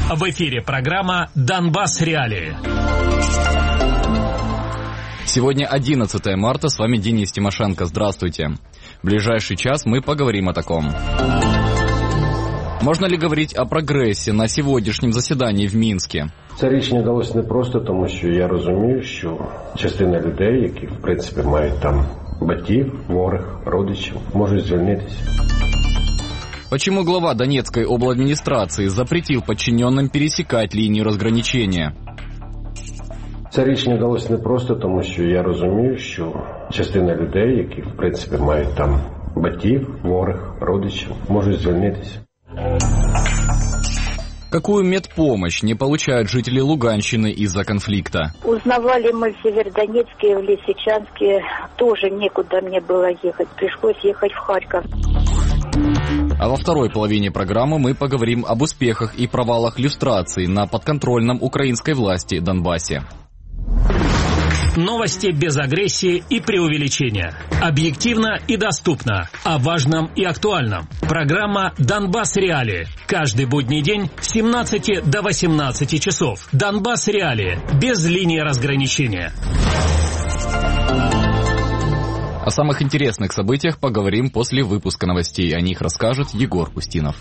В эфире программа «Донбасс. Реалии». Сегодня 11 марта, с вами Денис Тимошенко. Здравствуйте. В ближайший час мы поговорим о таком. Можна ли говорити о прогресі на сьогоднішньому засіданні в Мінську? Це рішення далось не просто, тому що я розумію, що частина людей, які, в принципі, мають там батьків, хворих, родичів, можуть звільнитися. Почему глава Донецкой обладминистрации запретил подчиненным пересекать линию разграничения? Це рішення далось не просто, тому що я розумію, що частина людей, які, в принципі, мають там батьків, хворих, родичів, можуть звільнитися. Какую медпомощь не получают жители Луганщины из-за конфликта? Узнавали мы в Северодонецке, в Лисичанске. Тоже некуда мне было ехать. Пришлось ехать в Харьков. А во второй половине программы мы поговорим об успехах и провалах люстрации на подконтрольном украинской власти Донбассе. Новости без агрессии и преувеличения. Объективно и доступно. О важном и актуальном. Программа «Донбасс. Реалии». Каждый будний день с 17 до 18 часов. «Донбасс. Реалии». Без линии разграничения. О самых интересных событиях поговорим после выпуска новостей. О них расскажет Егор Устинов.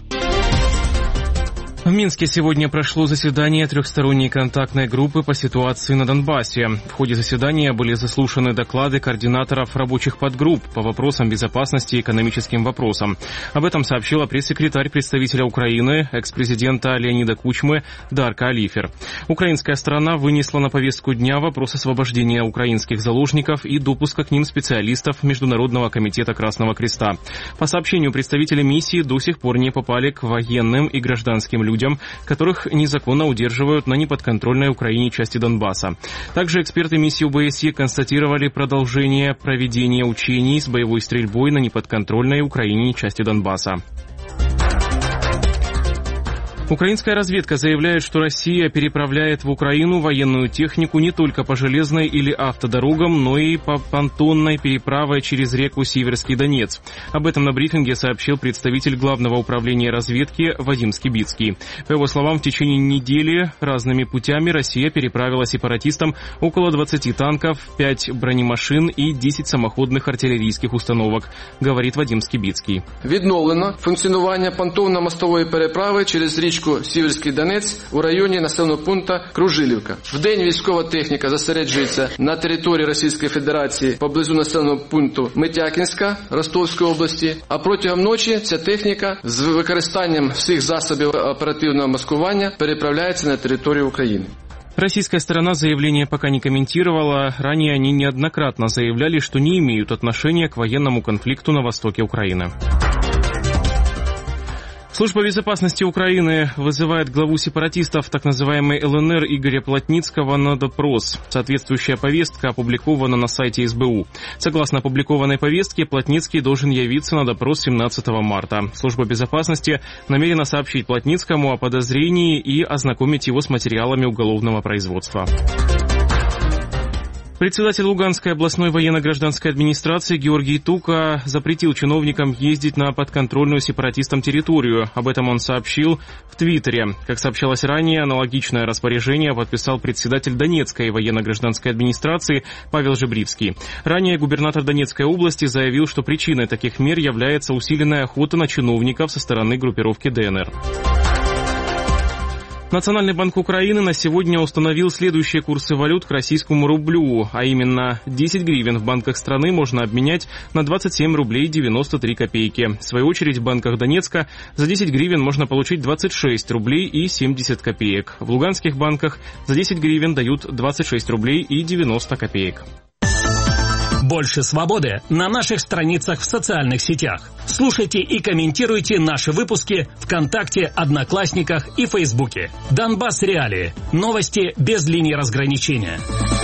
В Минске сегодня прошло заседание трехсторонней контактной группы по ситуации на Донбассе. В ходе заседания были заслушаны доклады координаторов рабочих подгрупп по вопросам безопасности и экономическим вопросам. Об этом сообщила пресс-секретарь представителя Украины, экс-президента Леонида Кучмы Дарка Алифер. Украинская сторона вынесла на повестку дня вопрос освобождения украинских заложников и допуска к ним специалистов Международного комитета Красного Креста. По сообщению представителей миссии до сих пор не попали к военным и гражданским людям, которых незаконно удерживают на неподконтрольной Украине части Донбасса. Также эксперты миссии ОБСЕ констатировали продолжение проведения учений с боевой стрельбой на неподконтрольной Украине части Донбасса. Украинская разведка заявляет, что Россия переправляет в Украину военную технику не только по железной или автодорогам, но и по понтонной переправе через реку Сиверский Донец. Об этом на брифинге сообщил представитель Главного управления разведки Вадим Скибицкий. По его словам, в течение недели разными путями Россия переправила сепаратистам около 20 танков, 5 бронемашин и 10 самоходных артиллерийских установок, говорит Вадим Скибицкий. Відновлено функціонування понтонно-мостової переправи через річку Сіверський Донець у районі населеного пункту Кружилівка. Вдень військова техніка зосереджується на території Російської Федерації поблизу населеного пункту Митякінська Ростовської області, а протягом ночі ця техніка з використанням всіх засобів оперативного маскування переправляється на територію України. Российская сторона заявление пока не комментировала. Ранее они неоднократно заявляли, что не имеют отношения к военному конфликту на востоке Украины. Служба безопасности Украины вызывает главу сепаратистов так называемой ЛНР Игоря Плотницкого на допрос. Соответствующая повестка опубликована на сайте СБУ. Согласно опубликованной повестке, Плотницкий должен явиться на допрос 17 марта. Служба безопасности намерена сообщить Плотницкому о подозрении и ознакомить его с материалами уголовного производства. Председатель Луганской областной военно-гражданской администрации Георгий Тука запретил чиновникам ездить на подконтрольную сепаратистам территорию. Об этом он сообщил в Твиттере. Как сообщалось ранее, аналогичное распоряжение подписал председатель Донецкой военно-гражданской администрации Павел Жебривский. Ранее губернатор Донецкой области заявил, что причиной таких мер является усиленная охота на чиновников со стороны группировки ДНР. Национальный банк Украины на сегодня установил следующие курсы валют к российскому рублю, а именно 10 гривен в банках страны можно обменять на 27 рублей 93 копейки. В свою очередь в банках Донецка за 10 гривен можно получить 26 рублей и 70 копеек. В луганских банках за 10 гривен дают 26 рублей и 90 копеек. Больше свободы на наших страницах в социальных сетях. Слушайте и комментируйте наши выпуски ВКонтакте, Одноклассниках и Фейсбуке. Донбасс. Реалии. Новости без линии разграничения.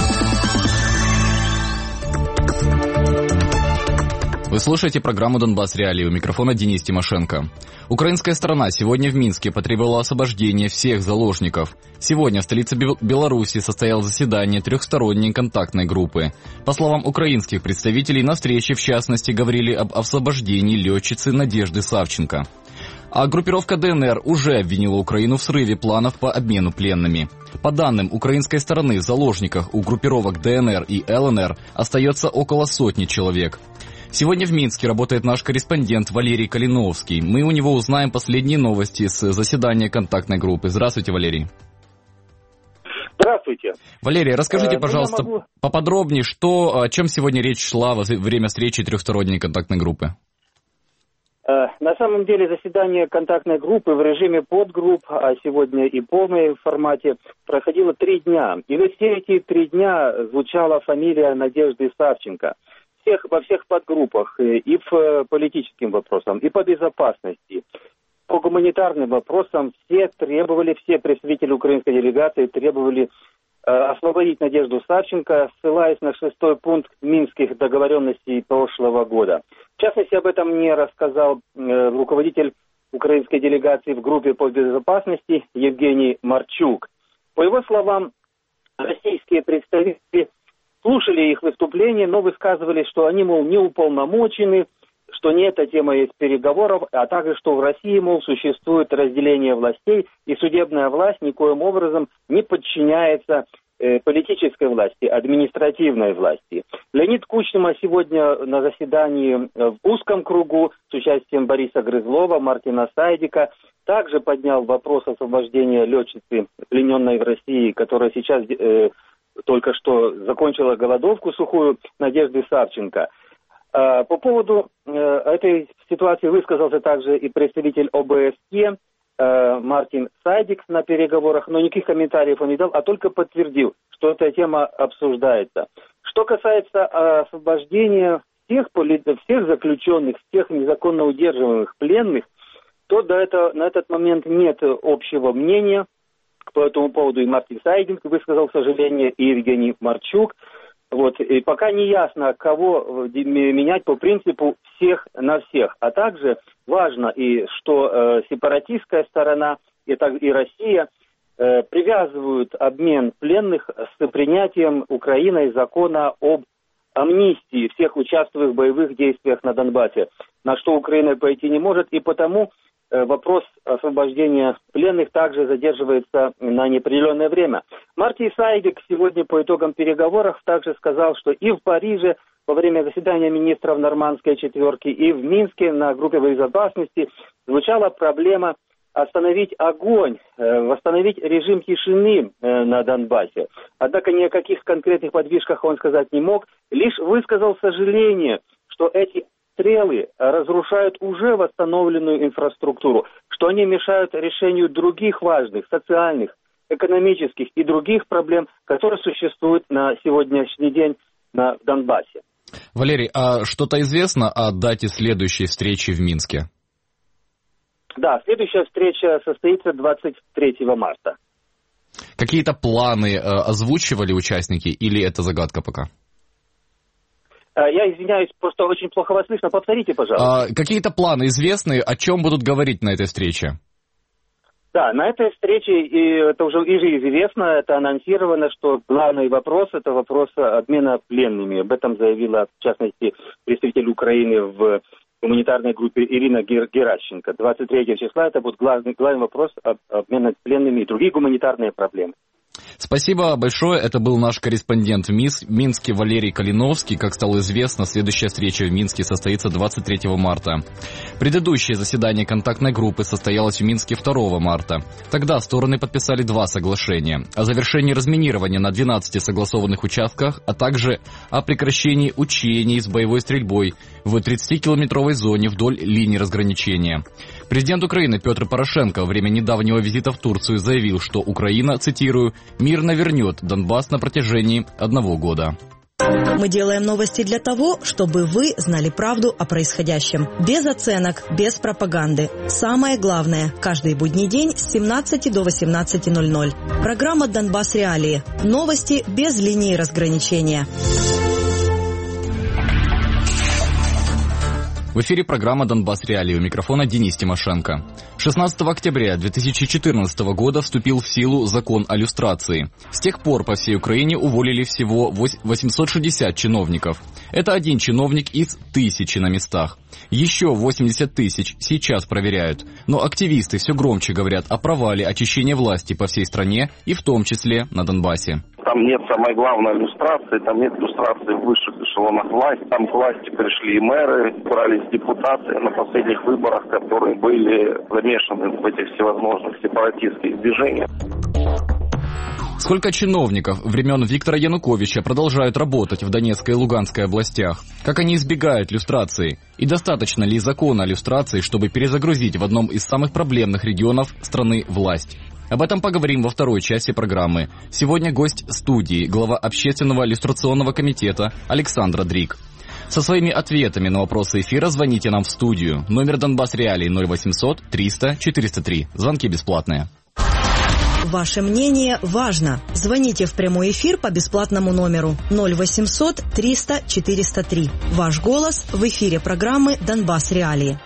Вы слушаете программу «Донбасс. Реалии». У микрофона Денис Тимошенко. Украинская сторона сегодня в Минске потребовала освобождения всех заложников. Сегодня в столице Беларуси состоялось заседание трехсторонней контактной группы. По словам украинских представителей, на встрече в частности говорили об освобождении летчицы Надежды Савченко. А группировка ДНР уже обвинила Украину в срыве планов по обмену пленными. По данным украинской стороны, в заложниках у группировок ДНР и ЛНР остается около 100 человек. Сегодня в Минске работает наш корреспондент Валерий Калиновский. Мы у него узнаем последние новости с заседания контактной группы. Здравствуйте, Валерий. Здравствуйте. Валерий, расскажите, пожалуйста, поподробнее, о чем сегодня речь шла во время встречи трехсторонней контактной группы? На самом деле заседание контактной группы в режиме подгрупп, а сегодня и полном формате, проходило 3 дня. И во все эти 3 дня звучала фамилия Надежды Савченко. Во всех подгруппах, и по политическим вопросам, и по безопасности, по гуманитарным вопросам все представители украинской делегации требовали освободить Надежду Савченко, ссылаясь на 6-й пункт Минских договоренностей прошлого года. В частности, об этом мне рассказал руководитель украинской делегации в группе по безопасности Евгений Марчук. По его словам, российские представители слушали их выступления, но высказывали, что они, мол, не уполномочены, что не эта тема есть переговоров, а также, что в России, мол, существует разделение властей, и судебная власть никоим образом не подчиняется политической власти, административной власти. Леонид Кучма сегодня на заседании в узком кругу с участием Бориса Грызлова, Мартина Сайдика также поднял вопрос освобождения летчицы, плененной в России, которая сейчас только что закончила голодовку сухую, Надежды Савченко. По поводу этой ситуации высказался также и представитель ОБСЕ Мартин Сайдик на переговорах, но никаких комментариев он не дал, а только подтвердил, что эта тема обсуждается. Что касается освобождения всех заключенных, всех незаконно удерживаемых пленных, то на этот момент нет общего мнения. По этому поводу и Мартин Сайдик высказал сожаление, и Евгений Марчук. И пока не ясно, кого менять по принципу всех на всех. А также важно, что сепаратистская сторона и Россия привязывают обмен пленных с принятием Украиной закона об амнистии всех участвующих в боевых действиях на Донбассе, на что Украина пойти не может, и потому вопрос освобождения пленных также задерживается на неопределенное время. Мартин Сайдик сегодня по итогам переговоров также сказал, что и в Париже во время заседания министров Нормандской четверки, и в Минске на группе безопасности звучала проблема остановить огонь, восстановить режим тишины на Донбассе. Однако ни о каких конкретных подвижках он сказать не мог, лишь высказал сожаление, что эти стрелы разрушают уже восстановленную инфраструктуру, что они мешают решению других важных социальных, экономических и других проблем, которые существуют на сегодняшний день на Донбассе. Валерий, а что-то известно о дате следующей встречи в Минске? Да, следующая встреча состоится 23 марта. Какие-то планы озвучивали участники или это загадка пока? Я извиняюсь, просто очень плохо вас слышно. Повторите, пожалуйста. Какие-то планы известны, о чем будут говорить на этой встрече? Да, на этой встрече, и это уже известно, это анонсировано, что главный вопрос – это вопрос обмена пленными. Об этом заявила, в частности, представитель Украины в гуманитарной группе Ирина Геращенко. 23 числа это будет главный вопрос обмена пленными и другие гуманитарные проблемы. Спасибо большое. Это был наш корреспондент в Минске Валерий Калиновский. Как стало известно, следующая встреча в Минске состоится 23 марта. Предыдущее заседание контактной группы состоялось в Минске 2 марта. Тогда стороны подписали 2 соглашения. О завершении разминирования на 12 согласованных участках, а также о прекращении учений с боевой стрельбой в 30-километровой зоне вдоль линии разграничения. Президент Украины Петр Порошенко во время недавнего визита в Турцию заявил, что Украина, цитирую, «мирно вернет Донбасс на протяжении 1 года». Мы делаем новости для того, чтобы вы знали правду о происходящем. Без оценок, без пропаганды. Самое главное, каждый будний день с 17 до 18:00. Программа «Донбасс Реалии». Новости без линии разграничения. В эфире программа «Донбасс Реалии». У микрофона Денис Тимошенко. 16 октября 2014 года вступил в силу закон о люстрации. С тех пор по всей Украине уволили всего 860 чиновников. Это один чиновник из 1000 на местах. Еще 80 тысяч сейчас проверяют. Но активисты все громче говорят о провале очищения власти по всей стране и в том числе на Донбассе. Там нет самой главной люстрации, там нет люстрации в высших эшелонах власти. Там к власти пришли мэры, брались депутаты на последних выборах, которые были замешаны в этих всевозможных сепаратистских движениях. Сколько чиновников времен Виктора Януковича продолжают работать в Донецкой и Луганской областях? Как они избегают люстрации? И достаточно ли закона о люстрации, чтобы перезагрузить в одном из самых проблемных регионов страны власть? Об этом поговорим во второй части программы. Сегодня гость студии, глава Общественного люстрационного комитета Александра Дрик. Со своими ответами на вопросы эфира звоните нам в студию. Номер Донбасс Реалии 0800 300 403. Звонки бесплатные. Ваше мнение важно. Звоните в прямой эфир по бесплатному номеру 0800 300 403. Ваш голос в эфире программы «Донбасс Реалии».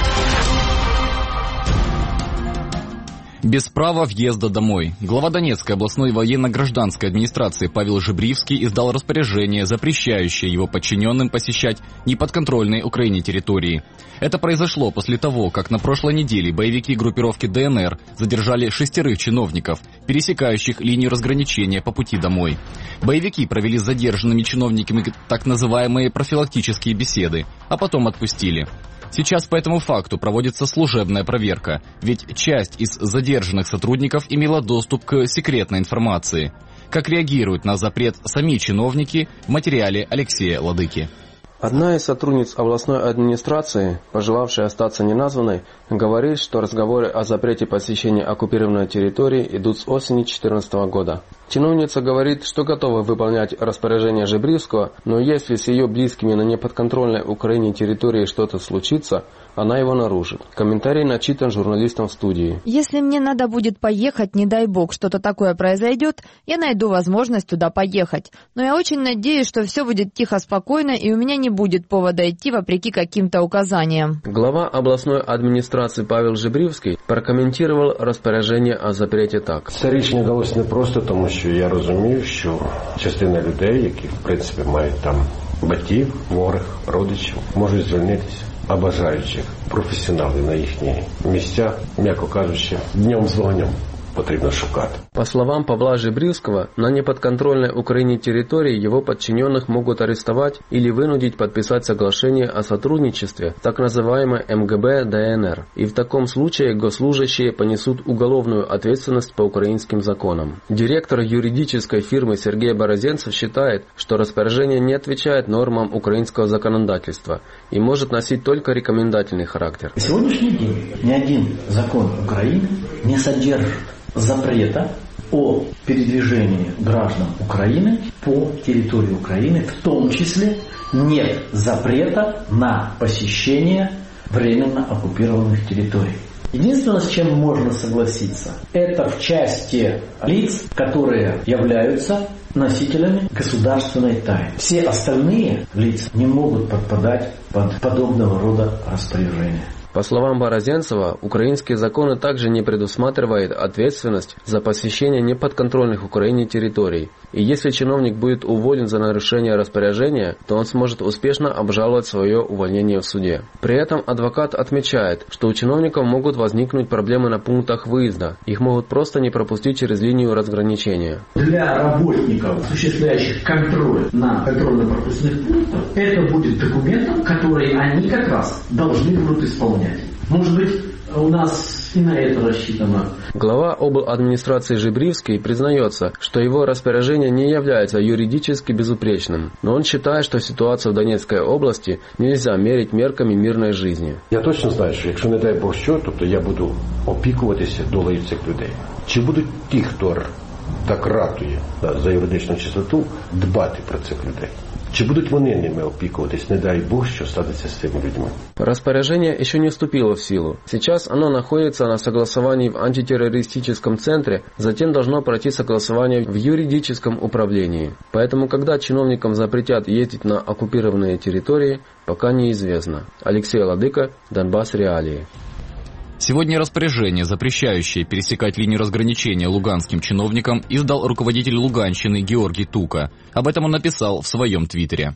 Без права въезда домой. Глава Донецкой областной военно-гражданской администрации Павел Жебривский издал распоряжение, запрещающее его подчиненным посещать неподконтрольные Украине территории. Это произошло после того, как на прошлой неделе боевики группировки ДНР задержали 6 чиновников, пересекающих линию разграничения по пути домой. Боевики провели с задержанными чиновниками так называемые профилактические беседы, а потом отпустили. Сейчас по этому факту проводится служебная проверка, ведь часть из задержанных сотрудников имела доступ к секретной информации. Как реагируют на запрет сами чиновники в материале Алексея Ладыки. Одна из сотрудниц областной администрации, пожелавшая остаться неназванной, говорит, что разговоры о запрете посещения оккупированной территории идут с осени 2014 года. Чиновница говорит, что готова выполнять распоряжение Жебривского, но если с ее близкими на неподконтрольной Украине территории что-то случится, она его нарушит. Комментарий начитан журналистом в студии. Если мне надо будет поехать, не дай бог, что-то такое произойдет, я найду возможность туда поехать. Но я очень надеюсь, что все будет тихо, спокойно, и у меня не будет повода идти вопреки каким-то указаниям. Глава областной адміністрації Павел Жебривський прокоментував розпорядження о запреті так. Це рішення далося не просто, тому що я розумію, що частина людей, які в принципі мають там батьків, хворих, родичів, можуть звільнитися. А бажаючих професіоналів на їхні місця, м'яко кажучи, днем з вогнем потрібно шукати. По словам Павла Жебривского, на неподконтрольной Украине территории его подчиненных могут арестовать или вынудить подписать соглашение о сотрудничестве, так называемой МГБ ДНР. И в таком случае госслужащие понесут уголовную ответственность по украинским законам. Директор юридической фирмы Сергей Борозенцев считает, что распоряжение не отвечает нормам украинского законодательства и может носить только рекомендательный характер. На сегодняшний день ни один закон Украины не содержит запрета о передвижении граждан Украины по территории Украины, в том числе нет запрета на посещение временно оккупированных территорий. Единственное, с чем можно согласиться, это в части лиц, которые являются носителями государственной тайны. Все остальные лица не могут подпадать под подобного рода распоряжения. По словам Борозенцева, украинские законы также не предусматривают ответственность за посещение неподконтрольных Украине территорий. И если чиновник будет уволен за нарушение распоряжения, то он сможет успешно обжаловать свое увольнение в суде. При этом адвокат отмечает, что у чиновников могут возникнуть проблемы на пунктах выезда. Их могут просто не пропустить через линию разграничения. Для работников, осуществляющих контроль на контрольно-пропускных пунктах, это будет документом, который они как раз должны будут исполнять. Может быть, у нас и на это рассчитано. Глава обладминистрации Жебривский признается, что его распоряжение не является юридически безупречным, но он считает, что ситуацию в Донецкой области нельзя мерить мерками мирной жизни. Я точно знаю, що якщо не дай Бог що, тобто я буду опікуватися долею цих людей. Чи будуть ті, хто так ратує за юридичну чистоту, дбати про цих людей? Чи будуть вони ними опікуватись? Не дай Бог, что станется с этими людьми. Распоряжение еще не вступило в силу. Сейчас оно находится на согласовании в антитеррористическом центре, затем должно пройти согласование в юридическом управлении. Поэтому, когда чиновникам запретят ездить на оккупированные территории, пока неизвестно. Алексей Ладыка, Донбасс Реалии. Сегодня распоряжение, запрещающее пересекать линию разграничения луганским чиновникам, издал руководитель Луганщины Георгий Тука. Об этом он написал в своем твиттере.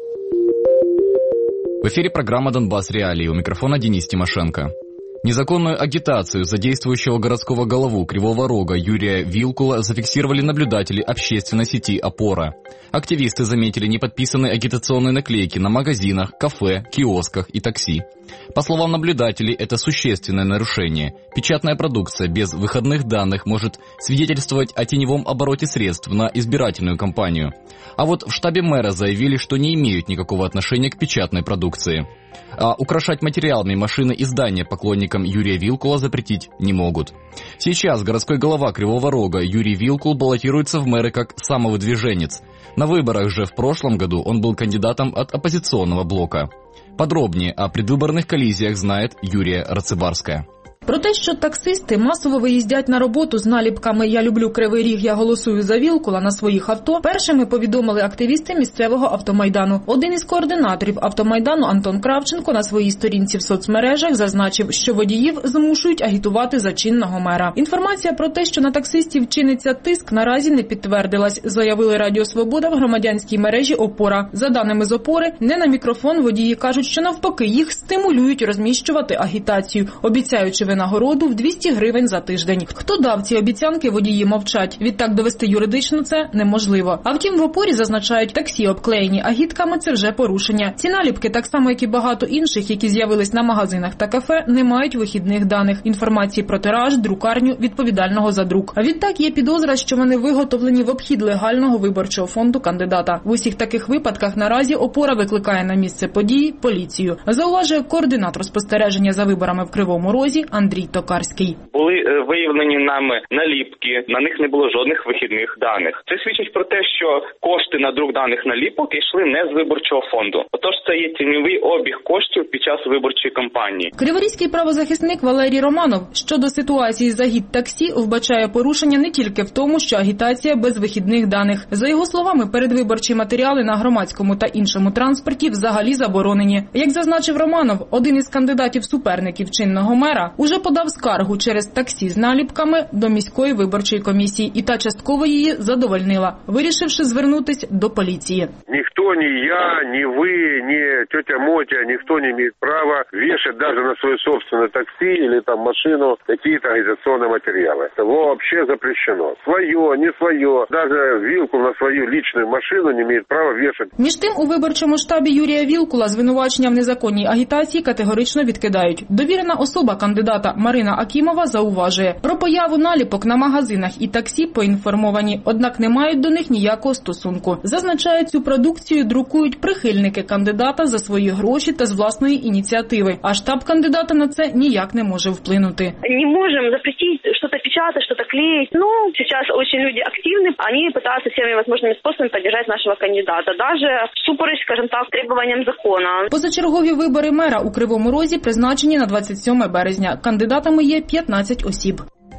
В эфире программа «Донбасс Реалии», у микрофона Денис Тимошенко. Незаконную агитацию за действующего городского голову Кривого Рога Юрия Вилкула зафиксировали наблюдатели общественной сети «Опора». Активисты заметили неподписанные агитационные наклейки на магазинах, кафе, киосках и такси. По словам наблюдателей, это существенное нарушение. Печатная продукция без выходных данных может свидетельствовать о теневом обороте средств на избирательную кампанию. А вот в штабе мэра заявили, что не имеют никакого отношения к печатной продукции. А украшать материалами машины и здания поклонникам Юрия Вилкула запретить не могут. Сейчас городской голова Кривого Рога Юрий Вилкул баллотируется в мэры как самовыдвиженец. На выборах же в прошлом году он был кандидатом от оппозиционного блока. Подробнее о предвыборных коллизиях знает Юрия Рацибарская. Про те, що таксисти масово виїздять на роботу з наліпками «Я люблю Кривий Ріг, я голосую за Вілкула» на своїх авто, першими повідомили активісти місцевого автомайдану. Один із координаторів автомайдану Антон Кравченко на своїй сторінці в соцмережах зазначив, що водіїв змушують агітувати за чинного мера. Інформація про те, що на таксистів чиниться тиск, наразі не підтвердилась, заявили Радіо Свобода в громадянській мережі «Опора». За даними з «Опори», не на мікрофон водії кажуть, що навпаки їх стимулюють розміщувати агітацію, обіцяючи винагороду в 200 гривень за тиждень. Хто дав ці обіцянки, водії мовчать. Відтак довести юридично це неможливо. А втім, в «Опорі» зазначають, таксі, обклеєні агітками – це вже порушення. Ці наліпки, так само як і багато інших, які з'явились на магазинах та кафе, не мають вихідних даних, інформації про тираж, друкарню, відповідального за друк. А відтак є підозра, що вони виготовлені в обхід легального виборчого фонду кандидата. В усіх таких випадках наразі «Опора» викликає на місце події поліцію. Зауважує координатор спостереження за виборами в Кривому Розі Андрій Токарський. Були виявлені нами наліпки, на них не було жодних вихідних даних. Це свідчить про те, що кошти на друк даних наліпок йшли не з виборчого фонду. Отож, це є тіньовий обіг коштів під час виборчої кампанії. Криворізький правозахисник Валерій Романов щодо ситуації з агіт-таксі вбачає порушення не тільки в тому, що агітація без вихідних даних. За його словами, передвиборчі матеріали на громадському та іншому транспорті взагалі заборонені. Як зазначив Романов, один із кандидатів-суперників чинного мера уже подав скаргу через таксі з наліпками до міської виборчої комісії, і та частково її задовольнила, вирішивши звернутися до поліції. Ніхто, ні я, ні ви, ні тетя Мотя, ніхто не має права вішати навіть на своє собственне таксі або там машину якісь агітаційні матеріали. Це взагалі запрещено. Своє, не своє, навіть Вілкул на свою лічну машину не має права вішати. Між тим, у виборчому штабі Юрія Вілкула звинувачення в незаконній агітації категорично відкидають. Довірена особа кандидата Марина Акімова зауважує, про появу наліпок на магазинах і таксі поінформовані, однак не мають до них ніякого стосунку. Зазначають, цю продукцію друкують прихильники кандидата за свої гроші та з власної ініціативи, а штаб кандидата на це ніяк не може вплинути. Не можемо запретить щось печатати, щось клеїти. Ну, зараз дуже люди активні, вони намагаються всіми можливими способами підтримати нашого кандидата, навіть всупереч, скажімо так, требуванням закону. Позачергові вибори мера у Кривому Розі призначені на 27 березня. Кандидатами є 15 осіб.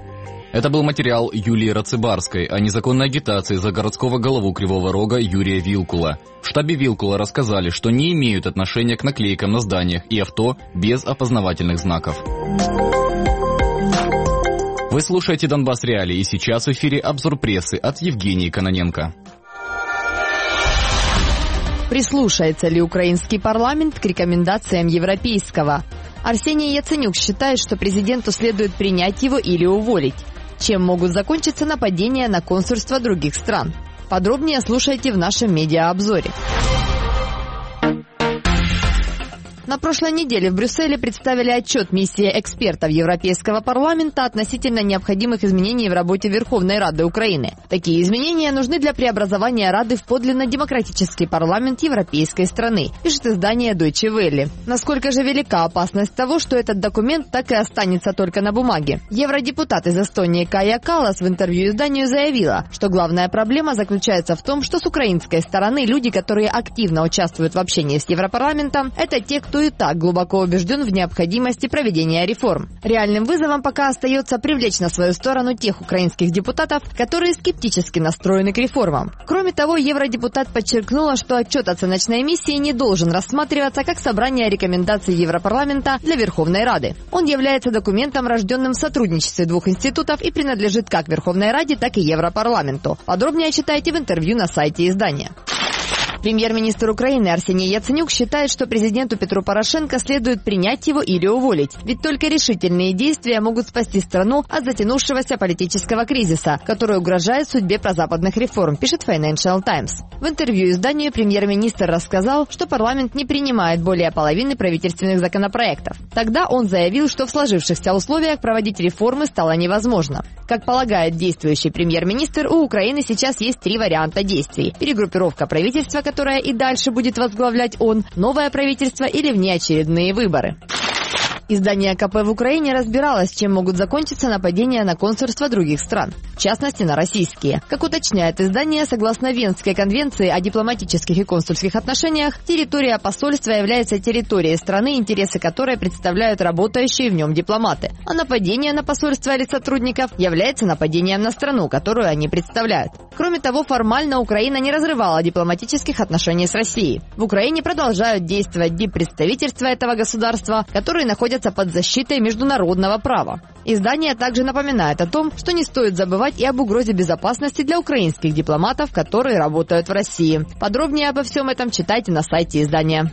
Это был материал Юлии Рацибарской о незаконной агитации за городского голову Кривого Рога Юрия Вилкула. В штабе Вилкула рассказали, что не имеют отношения к наклейкам на зданиях и авто без опознавательных знаков. Вы слушаете «Донбасс Реалии», и сейчас в эфире обзор прессы от Евгении Кононенко. Прислушается ли украинский парламент к рекомендациям европейского? Арсений Яценюк считает, что президенту следует принять его или уволить. Чем могут закончиться нападения на консульства других стран? Подробнее слушайте в нашем медиаобзоре. На прошлой неделе в Брюсселе представили отчет миссии экспертов Европейского парламента относительно необходимых изменений в работе Верховной Рады Украины. Такие изменения нужны для преобразования Рады в подлинно демократический парламент европейской страны, пишет издание Deutsche Welle. Насколько же велика опасность того, что этот документ так и останется только на бумаге? Евродепутат из Эстонии Кая Каллас в интервью изданию заявила, что главная проблема заключается в том, что с украинской стороны люди, которые активно участвуют в общении с Европарламентом, это те, кто и так глубоко убежден в необходимости проведения реформ. Реальным вызовом пока остается привлечь на свою сторону тех украинских депутатов, которые скептически настроены к реформам. Кроме того, евродепутат подчеркнула, что отчет оценочной миссии не должен рассматриваться как собрание рекомендаций Европарламента для Верховной Рады. Он является документом, рожденным в сотрудничестве двух институтов и принадлежит как Верховной Раде, так и Европарламенту. Подробнее читайте в интервью на сайте издания. Премьер-министр Украины Арсений Яценюк считает, что президенту Петру Порошенко следует принять его или уволить. Ведь только решительные действия могут спасти страну от затянувшегося политического кризиса, который угрожает судьбе прозападных реформ, пишет Financial Times. В интервью изданию премьер-министр рассказал, что парламент не принимает более половины правительственных законопроектов. Тогда он заявил, что в сложившихся условиях проводить реформы стало невозможно. Как полагает действующий премьер-министр, у Украины сейчас есть 3 варианта действий: перегруппировка правительства, которое и дальше будет возглавлять он, новое правительство или внеочередные выборы. Издание КП в Украине разбиралось, чем могут закончиться нападения на консульства других стран, в частности на российские. Как уточняет издание, согласно Венской конвенции о дипломатических и консульских отношениях, территория посольства является территорией страны, интересы которой представляют работающие в нем дипломаты. А нападение на посольство или сотрудников является нападением на страну, которую они представляют. Кроме того, формально Украина не разрывала дипломатических отношений с Россией. В Украине продолжают действовать диппредставительства этого государства, которые находятся под защитой международного права. Издание также напоминает о том, что не стоит забывать и об угрозе безопасности для украинских дипломатов, которые работают в России. Подробнее обо всем этом читайте на сайте издания.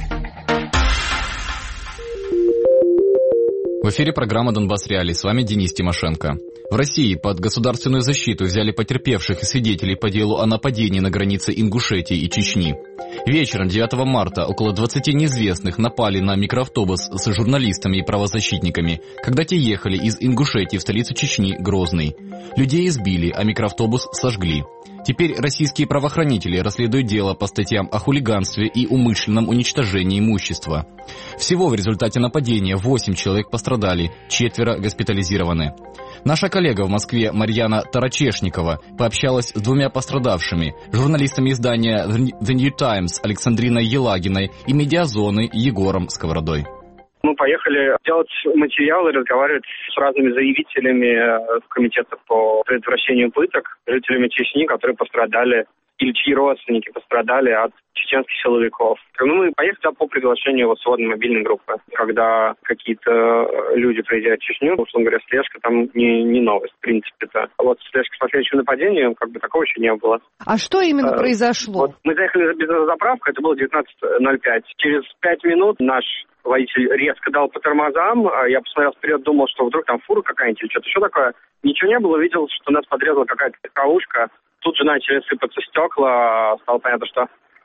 В эфире программа «Донбасс Реалии». С вами Денис Тимошенко. В России под государственную защиту взяли потерпевших и свидетелей по делу о нападении на границе Ингушетии и Чечни. Вечером 9 марта около 20 неизвестных напали на микроавтобус с журналистами и правозащитниками, когда те ехали из Ингушетии в столицу Чечни, Грозный. Людей избили, а микроавтобус сожгли. Теперь российские правоохранители расследуют дело по статьям о хулиганстве и умышленном уничтожении имущества. Всего в результате нападения 8 человек пострадали, 4 госпитализированы. Наша коллега в Москве Марьяна Тарачешникова пообщалась с 2 пострадавшими, журналистами издания The New Times Александриной Елагиной и медиазоны Егором Сковородой. Мы поехали делать материалы, разговаривать с разными заявителями комитета по предотвращению пыток, жителями Чечни, которые пострадали или чьи родственники пострадали от чеченских силовиков. Мы поехали по приглашению сводной мобильной группы. Когда какие-то люди приезжают в Чечню, условно говоря, слежка там не новость, в принципе-то. А вот слежка с последующим нападением, такого еще не было. А что именно произошло? Мы заехали без заправки, это было 19:05. Через 5 минут наш водитель резко дал по тормозам. Я посмотрел вперед, думал, что вдруг там фура какая-нибудь или что-то еще такое. Ничего не было, видел, что нас подрезала какая-то легковушка. Тут же начали сыпаться стекла. Стало понятно, что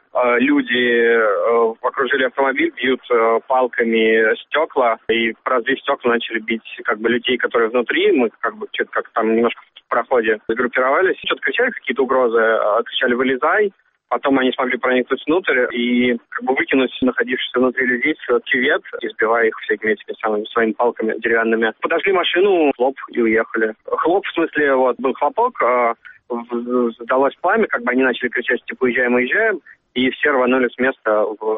люди окружили автомобиль, бьют палками стекла. И разбив стекла, начали бить людей, которые внутри. Мы что-то там немножко в проходе сгруппировались. Что-то кричали, какие-то угрозы. Кричали «вылезай». Потом они смогли проникнуть внутрь и выкинуть находившихся внутри людей в кювет, избивая их всякими этими своими палками деревянными. Подожгли машину, хлоп, и уехали. Хлоп, в смысле, был хлопок, сдалось пламя, они начали кричать, уезжаем, уезжаем. И все рванули с места,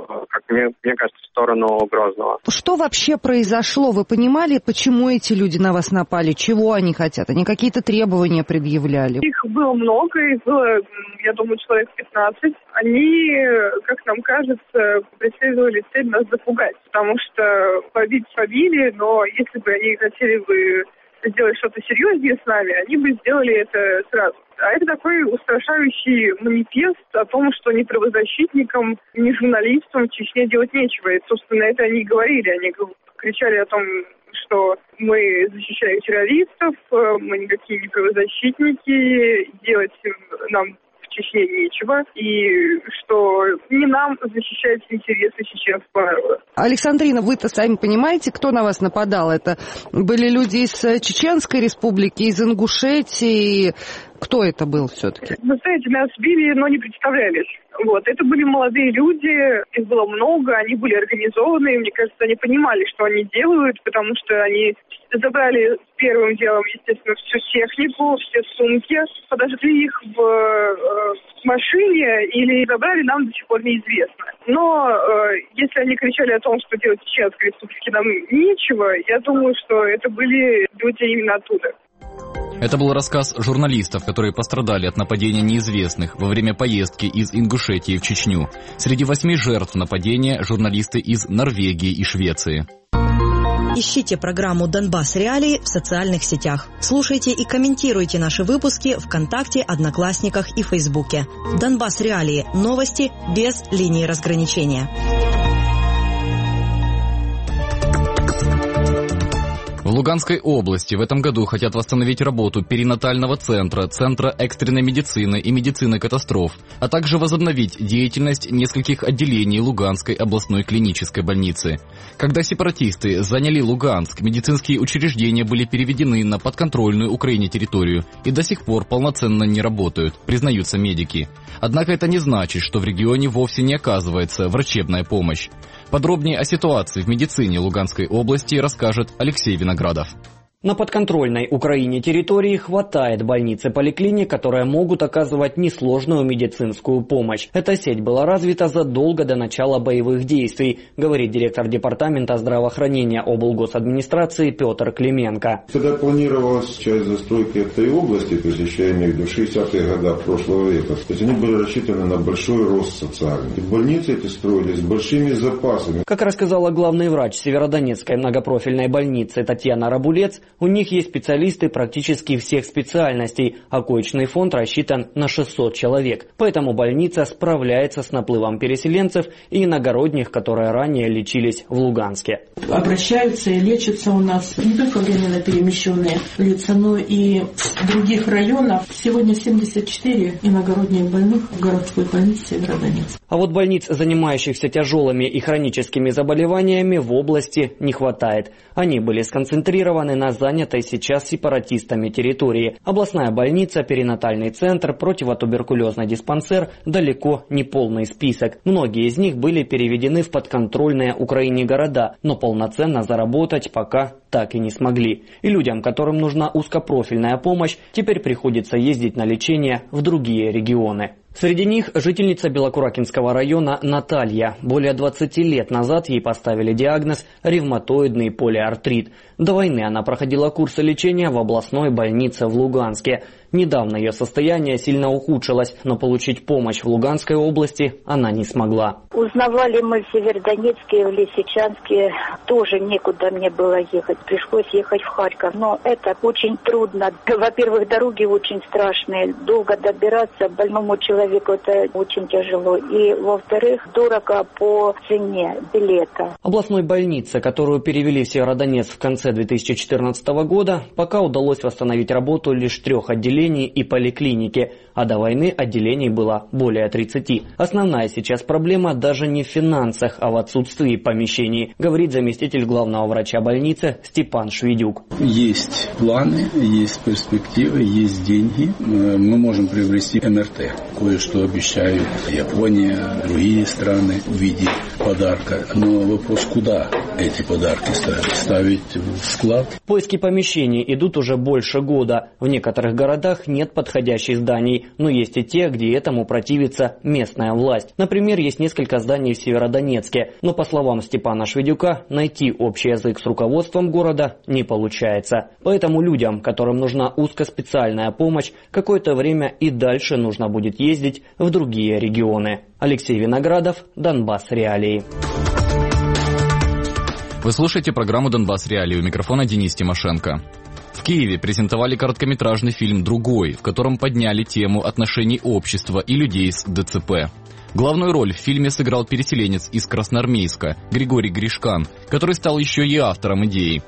мне кажется, в сторону Грозного. Что вообще произошло? Вы понимали, почему эти люди на вас напали? Чего они хотят? Они какие-то требования предъявляли? Их было много, их было, я думаю, человек 15. Они, как нам кажется, преследовали цель нас запугать. Потому что побили, но если бы они хотели бы сделать что-то серьезнее с нами, они бы сделали это сразу. А это такой устрашающий манифест о том, что ни правозащитникам, ни журналистам в Чечне делать нечего. И, собственно, это они и говорили. Они кричали о том, что мы защищаем террористов, мы никакие не правозащитники, делать нам в Чечне нечего, и что не нам защищать интересы чеченского народа. Александрина, вы-то сами понимаете, кто на вас нападал? Это были люди из Чеченской республики, из Ингушетии? Кто это был все-таки? Вы знаете, нас били, но не представлялись. Это были молодые люди, их было много, они были организованы, мне кажется, они понимали, что они делают, потому что они забрали первым делом, естественно, всю технику, все сумки, подожгли их в машине или забрали, нам до сих пор неизвестно. Но если они кричали о том, что делать в Чеченской республике нам нечего, я думаю, что это были люди именно оттуда. Это был рассказ журналистов, которые пострадали от нападения неизвестных во время поездки из Ингушетии в Чечню. Среди 8 жертв нападения журналисты из Норвегии и Швеции. Ищите программу «Донбасс Реалии» в социальных сетях. Слушайте и комментируйте наши выпуски ВКонтакте, Одноклассниках и Фейсбуке. «Донбасс Реалии» – новости без линии разграничения. В Луганской области в этом году хотят восстановить работу перинатального центра, Центра экстренной медицины и медицины катастроф, а также возобновить деятельность нескольких отделений Луганской областной клинической больницы. Когда сепаратисты заняли Луганск, медицинские учреждения были переведены на подконтрольную Украине территорию и до сих пор полноценно не работают, признаются медики. Однако это не значит, что в регионе вовсе не оказывается врачебная помощь. Подробнее о ситуации в медицине Луганской области расскажет Алексей Виноградов. На подконтрольной Украине территории хватает больниц и поликлиник, которые могут оказывать несложную медицинскую помощь. Эта сеть была развита задолго до начала боевых действий, говорит директор департамента здравоохранения облгосадминистрации Петр Клименко. Когда планировалась часть застройки этой области, то есть еще я имею в виду 60-е годы прошлого века, то есть они были рассчитаны на большой рост социальный. И больницы эти строились с большими запасами. Как рассказала главный врач Северодонецкой многопрофильной больницы Татьяна Рабулец, у них есть специалисты практически всех специальностей, а коечный фонд рассчитан на 600 человек. Поэтому больница справляется с наплывом переселенцев и иногородних, которые ранее лечились в Луганске. Обращаются и лечатся у нас не только временно перемещенные лица, но и в других районах. Сегодня 74 иногородних больных в городской больнице Северодонецк. А вот больниц, занимающихся тяжелыми и хроническими заболеваниями, в области не хватает. Они были сконцентрированы на занятой сейчас сепаратистами территории. Областная больница, перинатальный центр, противотуберкулезный диспансер – далеко не полный список. Многие из них были переведены в подконтрольные Украине города, но полноценно заработать пока так и не смогли. И людям, которым нужна узкопрофильная помощь, теперь приходится ездить на лечение в другие регионы. Среди них жительница Белокуракинского района Наталья. Более 20 лет назад ей поставили диагноз ревматоидный полиартрит. До войны она проходила курсы лечения в областной больнице в Луганске. Недавно ее состояние сильно ухудшилось, но получить помощь в Луганской области она не смогла. Узнавали мы в Северодонецке, в Лисичанске. Тоже некуда мне было ехать. Пришлось ехать в Харьков. Но это очень трудно. Во-первых, дороги очень страшные. Долго добираться больному человеку это очень тяжело. И, во-вторых, дорого по цене билета. Областной больнице, которую перевели в Северодонецк в конце 2014 года, пока удалось восстановить работу лишь 3 отделений и поликлиники, а до войны отделений было более 30. Основная сейчас проблема даже не в финансах, а в отсутствии помещений, говорит заместитель главного врача больницы Степан Шведюк. Есть планы, есть перспективы, есть деньги. Мы можем приобрести МРТ. Кое-что обещают Япония, другие страны в виде подарка. Но вопрос, куда эти подарки ставить? Ставить в склад? Поиски помещений идут уже больше года. В некоторых городах нет подходящих зданий, но есть и те, где этому противится местная власть. Например, есть несколько зданий в Северодонецке, но, по словам Степана Шведюка, найти общий язык с руководством города не получается. Поэтому людям, которым нужна узкоспециальная помощь, какое-то время и дальше нужно будет ездить в другие регионы. Алексей Виноградов, Донбасс Реалии. Вы слушаете программу «Донбасс Реалии», у микрофона Денис Тимошенко. В Киеве презентовали короткометражный фильм «Другой», в котором подняли тему отношений общества и людей с ДЦП. Главную роль в фильме сыграл переселенец из Красноармейска Григорий Гришкан, который стал еще и автором идеи.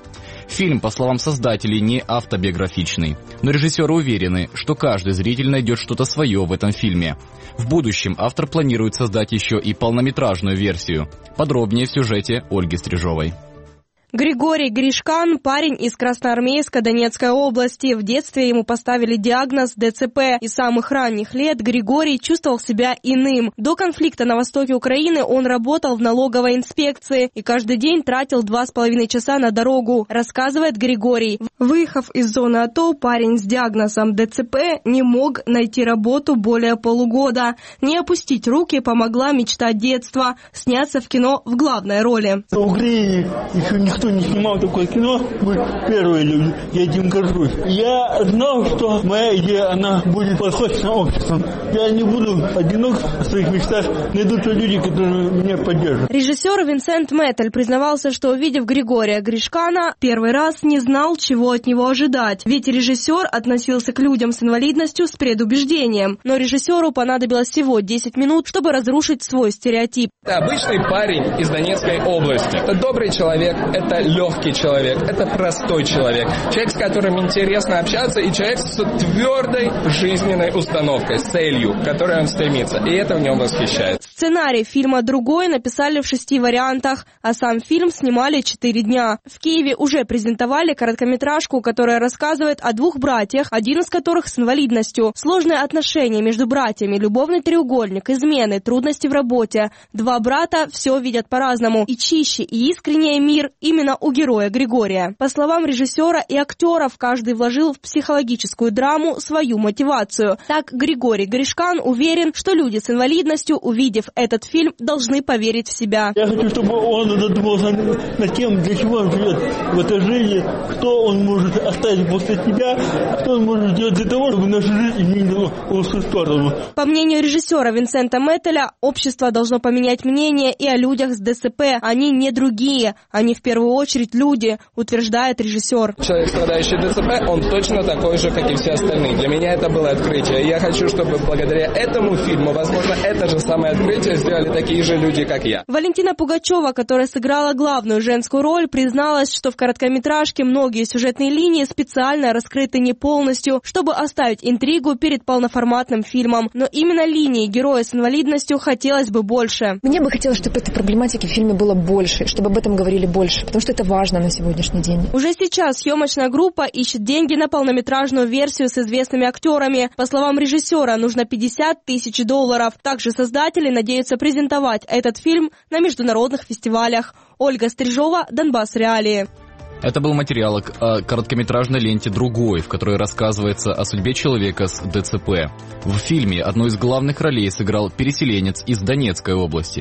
Фильм, по словам создателей, не автобиографичный. Но режиссеры уверены, что каждый зритель найдет что-то свое в этом фильме. В будущем автор планирует создать еще и полнометражную версию. Подробнее в сюжете Ольги Стрижовой. Григорий Гришкан – парень из Красноармейска Донецкой области. В детстве ему поставили диагноз ДЦП. И с самых ранних лет Григорий чувствовал себя иным. До конфликта на востоке Украины он работал в налоговой инспекции и каждый день тратил 2,5 часа на дорогу, рассказывает Григорий. Выехав из зоны АТО, парень с диагнозом ДЦП не мог найти работу более полугода. Не опустить руки помогла мечта детства – сняться в кино в главной роли. В Украине еще никто не снимал такое кино, мы первые люди, я этим горжусь. Я знал, что моя идея, она будет подходить на общество. Я не буду одинок в своих мечтах, найдутся люди, которые меня поддержат. Режиссер Винсент Мэттель признавался, что, увидев Григория Гришкана, первый раз не знал, чего от него ожидать. Ведь режиссер относился к людям с инвалидностью с предубеждением. Но режиссеру понадобилось всего 10 минут, чтобы разрушить свой стереотип. Это обычный парень из Донецкой области. Это добрый человек, это легкий человек, это простой человек. Человек, с которым интересно общаться, и человек с твердой жизненной установкой, с целью, к которой он стремится. И это в нем восхищает. Сценарий фильма «Другой» написали в 6 вариантах, а сам фильм снимали 4 дня. В Киеве уже презентовали короткометражку, которая рассказывает о 2 братьях, один из которых с инвалидностью. Сложные отношения между братьями, любовный треугольник, измены, трудности в работе. 2 брата все видят по-разному. И чище, и искреннее мир именно у героя Григория. По словам режиссера и актеров, каждый вложил в психологическую драму свою мотивацию. Так, Григорий Гришкан уверен, что люди с инвалидностью, увидев этот фильм, должны поверить в себя. Я хочу, чтобы он задумался над тем, для чего он живет в этой жизни, что он может оставить после себя, что он может сделать для того, чтобы наша жизнь изменилась в лучшую сторону. По мнению режиссера Винсента Мэттеля, общество должно поменять мнение и о людях с ДЦП. Они не другие, они в первую очередь люди, утверждает режиссер. Человек, страдающий ДЦП, он точно такой же, как и все остальные. Для меня это было открытие. Я хочу, чтобы благодаря этому фильму, возможно, это же самое открытие сделали такие же люди, как я. Валентина Пугачева, которая сыграла главную женскую роль, призналась, что в короткометражке многие сюжетные линии специально раскрыты не полностью, чтобы оставить интригу перед полноформатным фильмом. Но именно линии героя с инвалидностью хотелось бы больше. Мне бы хотелось, чтобы этой проблематики в фильме было больше, чтобы об этом говорили больше, потому что это важно на сегодняшний день. Уже сейчас съемочная группа ищет деньги на полнометражную версию с известными актерами. По словам режиссера, нужно $50 000. Также создатели надеются презентовать этот фильм на международных фестивалях. Ольга Стрижова, Донбасс Реалии. Это был материал о короткометражной ленте «Другой», в которой рассказывается о судьбе человека с ДЦП. В фильме одну из главных ролей сыграл переселенец из Донецкой области.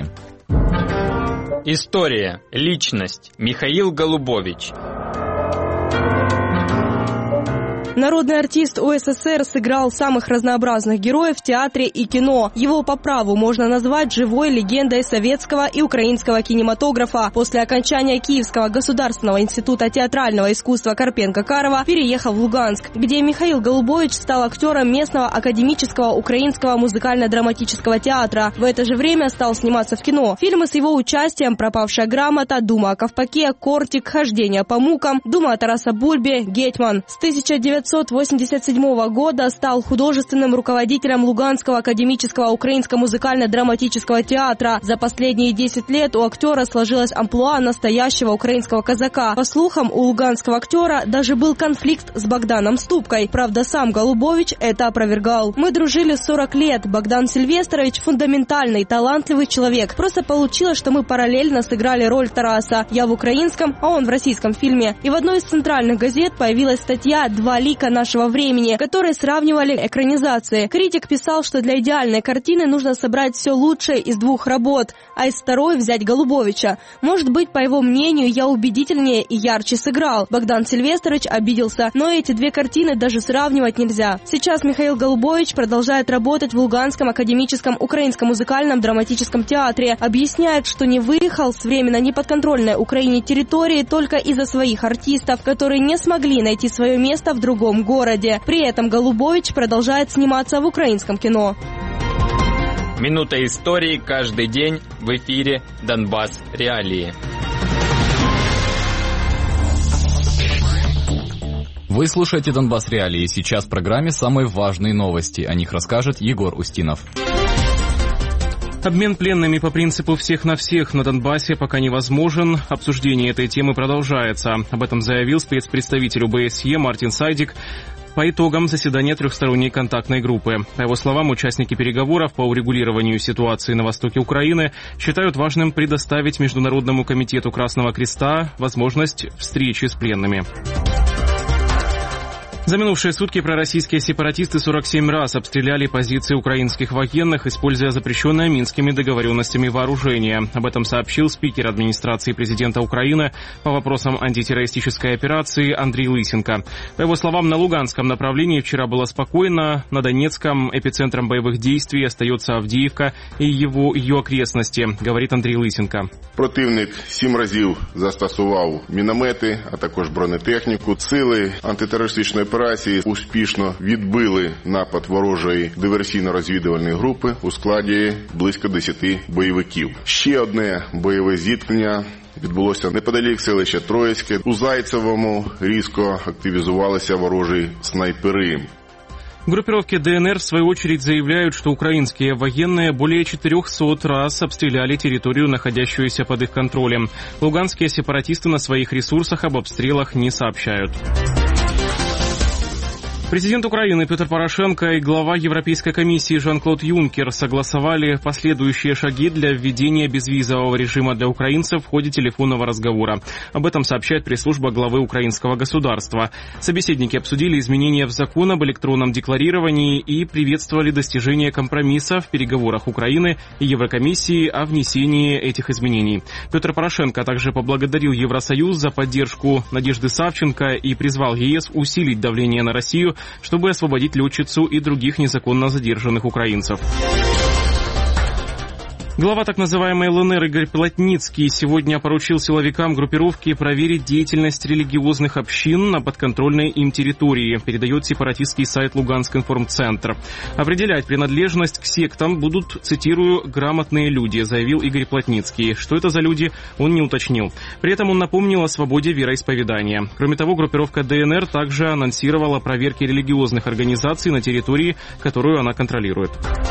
История. Личность. Михаил Голубович. Народный артист УССР сыграл самых разнообразных героев в театре и кино. Его по праву можно назвать живой легендой советского и украинского кинематографа. После окончания Киевского государственного института театрального искусства Карпенко-Карова переехал в Луганск, где Михаил Голубович стал актером местного академического украинского музыкально-драматического театра. В это же время стал сниматься в кино. Фильмы с его участием «Пропавшая грамота», «Дума о Ковпаке», «Кортик», «Хождение по мукам», «Дума о Тараса Бульбе», «Гетман». С 1987 года стал художественным руководителем Луганского академического украинско-музыкально-драматического театра. За последние 10 лет у актера сложилась амплуа настоящего украинского казака. По слухам, у луганского актера даже был конфликт с Богданом Ступкой. Правда, сам Голубович это опровергал. «Мы дружили 40 лет. Богдан Сильвестрович фундаментальный, талантливый человек. Просто получилось, что мы параллельно сыграли роль Тараса. Я в украинском, а он в российском фильме». И в одной из центральных газет появилась статья «Два лика нашего времени», которые сравнивали экранизации. Критик писал, что для идеальной картины нужно собрать все лучшее из 2 работ, а из второй взять Голубовича. Может быть, по его мнению, я убедительнее и ярче сыграл. Богдан Сильвестрович обиделся, но эти 2 картины даже сравнивать нельзя. Сейчас Михаил Голубович продолжает работать в Луганском академическом украинском музыкальном драматическом театре. Объясняет, что не выехал с временно неподконтрольной Украине территории только из-за своих артистов, которые не смогли найти свое место в другом городе. При этом Голубович продолжает сниматься в украинском кино. Минута истории каждый день в эфире «Донбасс Реалии». Вы слушаете «Донбасс Реалии». Сейчас в программе самые важные новости. О них расскажет Егор Устинов. Обмен пленными по принципу «всех на всех» на Донбассе пока невозможен. Обсуждение этой темы продолжается. Об этом заявил спецпредставитель ОБСЕ Мартин Сайдик по итогам заседания трехсторонней контактной группы. По его словам, участники переговоров по урегулированию ситуации на востоке Украины считают важным предоставить Международному комитету Красного Креста возможность встречи с пленными. За минувшие сутки пророссийские сепаратисты 47 раз обстреляли позиции украинских военных, используя запрещенное Минскими договоренностями вооружение. Об этом сообщил спикер администрации президента Украины по вопросам антитеррористической операции Андрей Лысенко. По его словам, на Луганском направлении вчера было спокойно, на Донецком эпицентром боевых действий остается Авдіївка и ее окрестности, говорит Андрей Лысенко. Противник 7 разів застосував міномети, а також бронетехніку. Сили антитерористичної операції успішно відбили напад ворожої диверсійно-розвідувальної групи у складі близько 10 бойовиків. Ще одне бойове зіткнення відбулося неподалік селища Троїцьке. У Зайцевому різко активізувалися ворожі снайпери. Группировки ДНР, в свою очередь, заявляют, что украинские военные более 400 раз обстреляли территорию, находящуюся под их контролем. Луганские сепаратисты на своих ресурсах об обстрелах не сообщают. Президент Украины Петр Порошенко и глава Европейской комиссии Жан-Клод Юнкер согласовали последующие шаги для введения безвизового режима для украинцев в ходе телефонного разговора. Об этом сообщает пресс-служба главы украинского государства. Собеседники обсудили изменения в закон об электронном декларировании и приветствовали достижение компромисса в переговорах Украины и Еврокомиссии о внесении этих изменений. Петр Порошенко также поблагодарил Евросоюз за поддержку Надежды Савченко и призвал ЕС усилить давление на Россию, чтобы освободить летчицу и других незаконно задержанных украинцев. Глава так называемой ЛНР Игорь Плотницкий сегодня поручил силовикам группировки проверить деятельность религиозных общин на подконтрольной им территории, передает сепаратистский сайт Луганск-информцентр. Определять принадлежность к сектам будут, цитирую, «грамотные люди», заявил Игорь Плотницкий. Что это за люди, он не уточнил. При этом он напомнил о свободе вероисповедания. Кроме того, группировка ДНР также анонсировала проверки религиозных организаций на территории, которую она контролирует.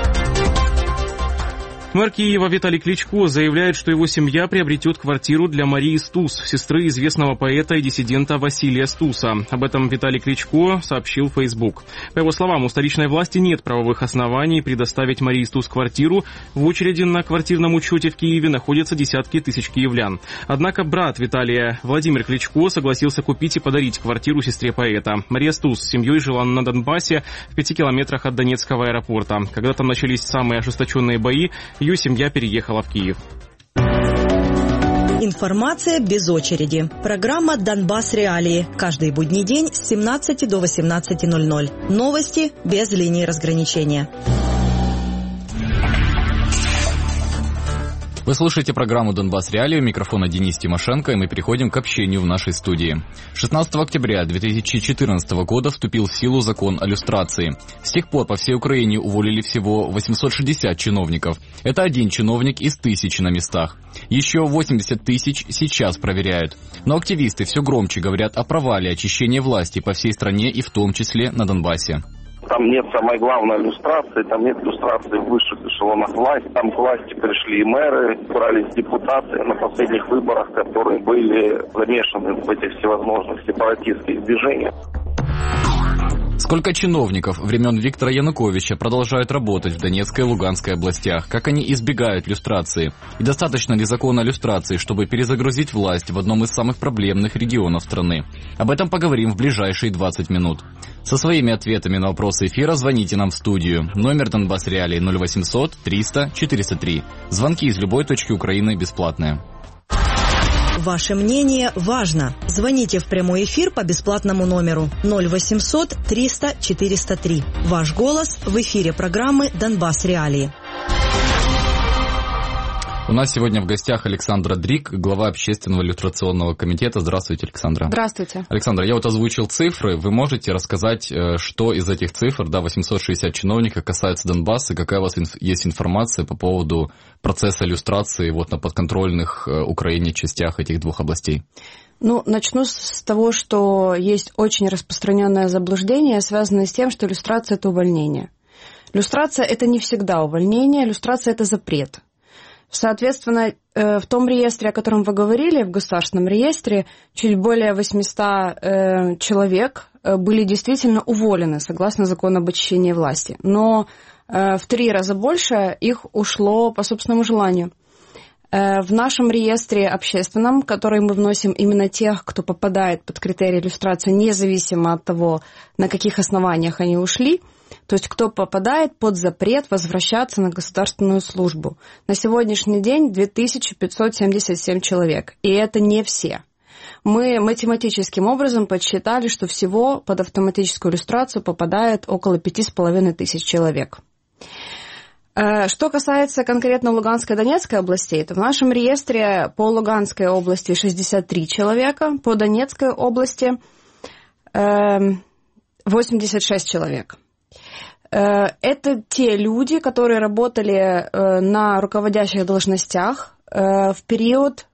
Мэр Киева Виталий Кличко заявляет, что его семья приобретет квартиру для Марии Стус, сестры известного поэта и диссидента Василия Стуса. Об этом Виталий Кличко сообщил в Facebook. По его словам, у столичной власти нет правовых оснований предоставить Марии Стус квартиру. В очереди на квартирном учете в Киеве находятся десятки тысяч киевлян. Однако брат Виталия, Владимир Кличко, согласился купить и подарить квартиру сестре поэта. Мария Стус с семьей жила на Донбассе в 5 километрах от Донецкого аэропорта. Когда там начались самые ожесточенные бои, ее семья переехала в Киев. Информация без очереди. Программа «Донбасс Реалии». Каждый будний день с 17 до 18:00. Новости без линии разграничения. Вы слушаете программу «Донбасс Реалии», у микрофона Денис Тимошенко, и мы переходим к общению в нашей студии. 16 октября 2014 года вступил в силу закон о люстрации. С тех пор по всей Украине уволили всего 860 чиновников. Это 1 чиновник из 1000 на местах. Еще 80 тысяч сейчас проверяют. Но активисты все громче говорят о провале очищения власти по всей стране и в том числе на Донбассе. Там нет самой главной иллюстрации, там нет иллюстрации в высших эшелонах власти. Там к власти пришли мэры, брались депутаты на последних выборах, которые были замешаны в этих всевозможных сепаратистских движениях. Сколько чиновников времен Виктора Януковича продолжают работать в Донецкой и Луганской областях? Как они избегают люстрации? И достаточно ли закона о люстрации, чтобы перезагрузить власть в одном из самых проблемных регионов страны? Об этом поговорим в ближайшие 20 минут. Со своими ответами на вопросы эфира звоните нам в студию. Номер Донбасс Реалии 0800 300 403. Звонки из любой точки Украины бесплатные. Ваше мнение важно. Звоните в прямой эфир по бесплатному номеру 0800 300 403. Ваш голос в эфире программы «Донбасс Реалии». У нас сегодня в гостях Александра Дрик, глава Общественного иллюстрационного комитета. Здравствуйте, Александра. Здравствуйте. Александра, я вот озвучил цифры. Вы можете рассказать, что из этих цифр, 860 чиновников, касается Донбасса, и какая у вас есть информация по поводу процесса иллюстрации вот на подконтрольных Украине частях этих двух областей? Ну, начну с того, что есть очень распространенное заблуждение, связанное с тем, что люстрация – это увольнение. Люстрация – это не всегда увольнение, люстрация – это запрет. Соответственно, в том реестре, о котором вы говорили, в государственном реестре, чуть более 800 человек были действительно уволены, согласно закону об очищении власти. Но в 3 раза больше их ушло по собственному желанию. В нашем реестре общественном, который мы вносим именно тех, кто попадает под критерии люстрации, независимо от того, на каких основаниях они ушли, то есть кто попадает под запрет возвращаться на государственную службу. На сегодняшний день 2577 человек, и это не все. Мы математическим образом подсчитали, что всего под автоматическую люстрацию попадает около 5500 человек. Что касается конкретно Луганской и Донецкой областей, то в нашем реестре по Луганской области 63 человека, по Донецкой области 86 человек. Это те люди, которые работали на руководящих должностях в период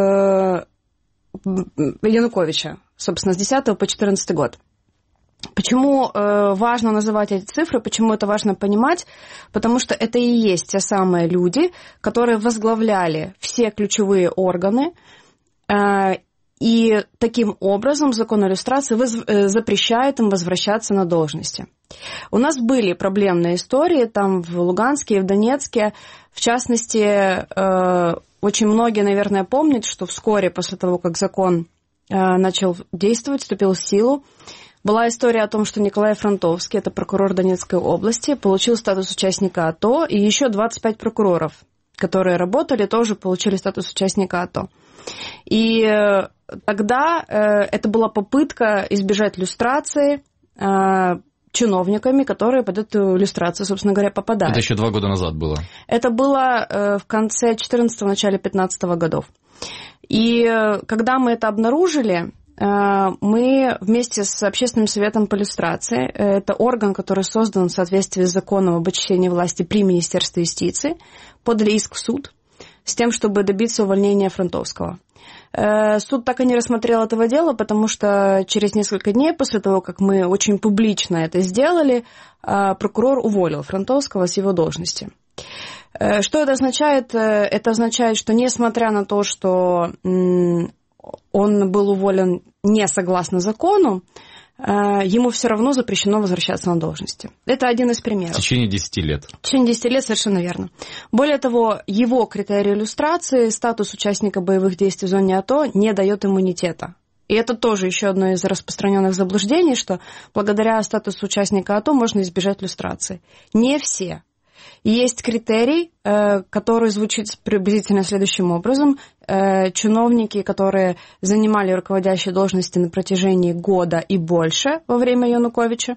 Януковича, собственно, с 10 по 14 год. Почему важно называть эти цифры, почему это важно понимать? Потому что это и есть те самые люди, которые возглавляли все ключевые органы, и таким образом закон о люстрации запрещает им возвращаться на должности. У нас были проблемные истории там в Луганске и в Донецке. В частности, очень многие, наверное, помнят, что вскоре после того, как закон начал действовать, вступил в силу, была история о том, что Николай Фронтовский, это прокурор Донецкой области, получил статус участника АТО, и еще 25 прокуроров, которые работали, тоже получили статус участника АТО. И тогда это была попытка избежать люстрации чиновниками, которые под эту люстрацию, собственно говоря, попадают. Это еще 2 года назад было. Это было в конце 14-го, начале 15-го годов. И когда мы это обнаружили, мы вместе с Общественным советом по люстрации, это орган, который создан в соответствии с законом об очищении власти при Министерстве юстиции, подали иск в суд с тем, чтобы добиться увольнения Фронтовского. Суд так и не рассмотрел этого дела, потому что через несколько дней после того, как мы очень публично это сделали, прокурор уволил Фронтовского с его должности. Что это означает? Это означает, что несмотря на то, что он был уволен не согласно закону, ему все равно запрещено возвращаться на должности. Это один из примеров. В течение 10 лет. В течение 10 лет, совершенно верно. Более того, его критерий люстрации, статус участника боевых действий в зоне АТО, не дает иммунитета. И это тоже еще одно из распространенных заблуждений, что благодаря статусу участника АТО можно избежать люстрации. Не все. Есть критерий, который звучит приблизительно следующим образом. Чиновники, которые занимали руководящие должности на протяжении года и больше во время Януковича,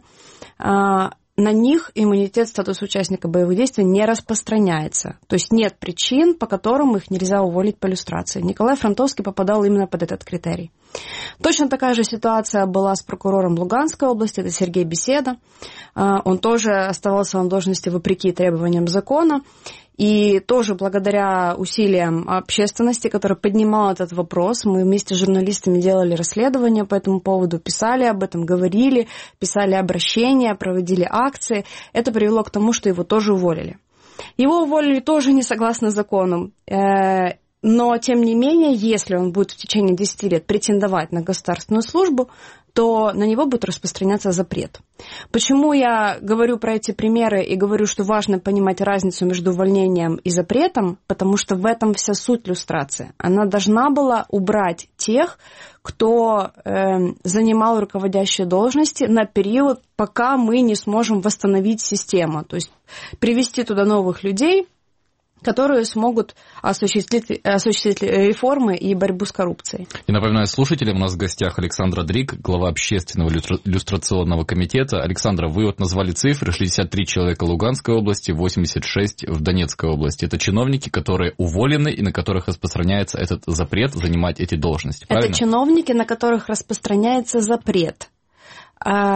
на них иммунитет, статус участника боевых действий не распространяется. То есть нет причин, по которым их нельзя уволить по люстрации. Николай Фронтовский попадал именно под этот критерий. Точно такая же ситуация была с прокурором Луганской области, это Сергей Беседа. Он тоже оставался на должности вопреки требованиям закона. И тоже благодаря усилиям общественности, которая поднимала этот вопрос, мы вместе с журналистами делали расследование по этому поводу, писали об этом, говорили, писали обращения, проводили акции. Это привело к тому, что его тоже уволили. Его уволили тоже не согласно закону. Но, тем не менее, если он будет в течение 10 лет претендовать на государственную службу, то на него будет распространяться запрет. Почему я говорю про эти примеры и говорю, что важно понимать разницу между увольнением и запретом? Потому что в этом вся суть люстрации. Она должна была убрать тех, кто занимал руководящие должности на период, пока мы не сможем восстановить систему. То есть привести туда новых людей, которые смогут осуществить реформы и борьбу с коррупцией. И напоминаю слушателям, у нас в гостях Александра Дрик, глава Общественного люстрационного комитета. Александра, вы вот назвали цифры: 63 человека в Луганской области, 86 в Донецкой области. Это чиновники, которые уволены и на которых распространяется этот запрет занимать эти должности, правильно? Это чиновники, на которых распространяется запрет.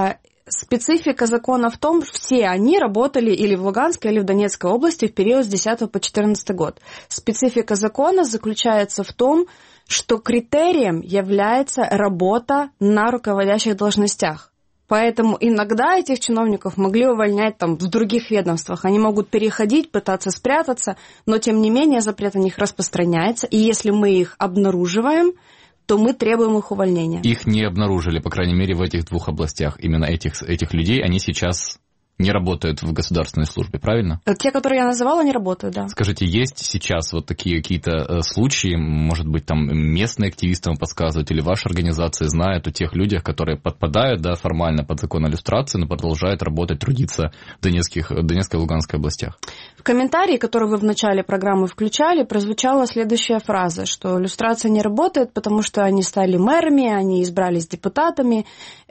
Специфика закона в том, что все они работали или в Луганской, или в Донецкой области в период с 10 по 14 год. Специфика закона заключается в том, что критерием является работа на руководящих должностях. Поэтому иногда этих чиновников могли увольнять там в других ведомствах. Они могут переходить, пытаться спрятаться, но тем не менее запрет на них распространяется. И если мы их обнаруживаем, то мы требуем их увольнения. Их не обнаружили, по крайней мере, в этих двух областях. Именно этих людей, они сейчас не работают в государственной службе, правильно? Те, которые я называла, не работают, да. Скажите, есть сейчас вот такие какие-то случаи, может быть, там местные активисты вам подсказывают, или ваши организации знают о тех людях, которые подпадают, да, формально под закон о люстрации, но продолжают работать, трудиться в Донецкой и Луганской областях? В комментарии, который вы в начале программы включали, прозвучала следующая фраза, что люстрация не работает, потому что они стали мэрами, они избрались депутатами,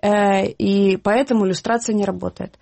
и поэтому люстрация не работает.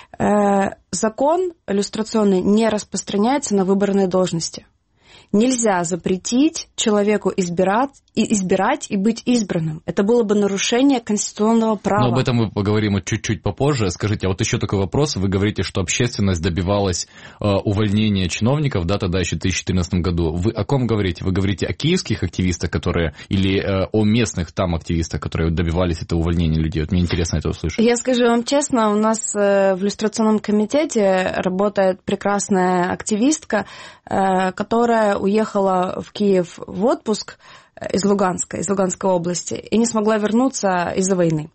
Закон люстрационный не распространяется на выборные должности. Нельзя запретить человеку избирать и быть избранным. Это было бы нарушение конституционного права. Но об этом мы поговорим чуть-чуть попозже. Скажите, а вот еще такой вопрос. Вы говорите, что общественность добивалась увольнения чиновников, да, тогда еще в 2014 году. Вы о ком говорите? Вы говорите о киевских активистах, которые, или о местных там активистах, которые добивались этого увольнения людей? Вот мне интересно это услышать. Я скажу вам честно, у нас в люстрационном комитете работает прекрасная активистка, которая уехала в Киев в отпуск из Луганской области и не смогла вернуться из-за войны.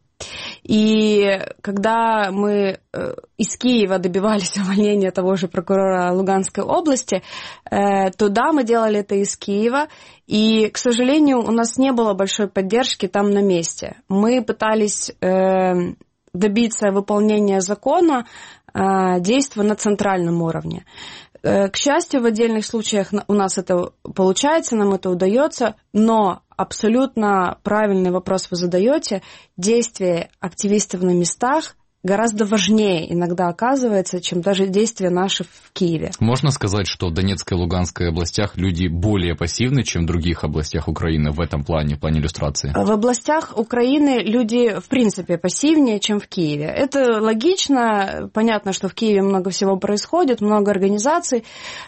И когда мы из Киева добивались увольнения того же прокурора Луганской области, то да, мы делали это из Киева, и, к сожалению, у нас не было большой поддержки там на месте. Мы пытались добиться выполнения закона, действуя на центральном уровне. К счастью, в отдельных случаях у нас это получается, нам это удается, но абсолютно правильный вопрос вы задаете. Действия активистов на местах гораздо важнее иногда оказывается, чем даже действия наши в Киеве. Можно сказать, что в Донецкой и Луганской областях люди более пассивны, чем в других областях Украины в этом плане, в плане люстрации? В областях Украины люди, в принципе, пассивнее, чем в Киеве. Это логично. Понятно, что в Киеве много всего происходит, много организаций,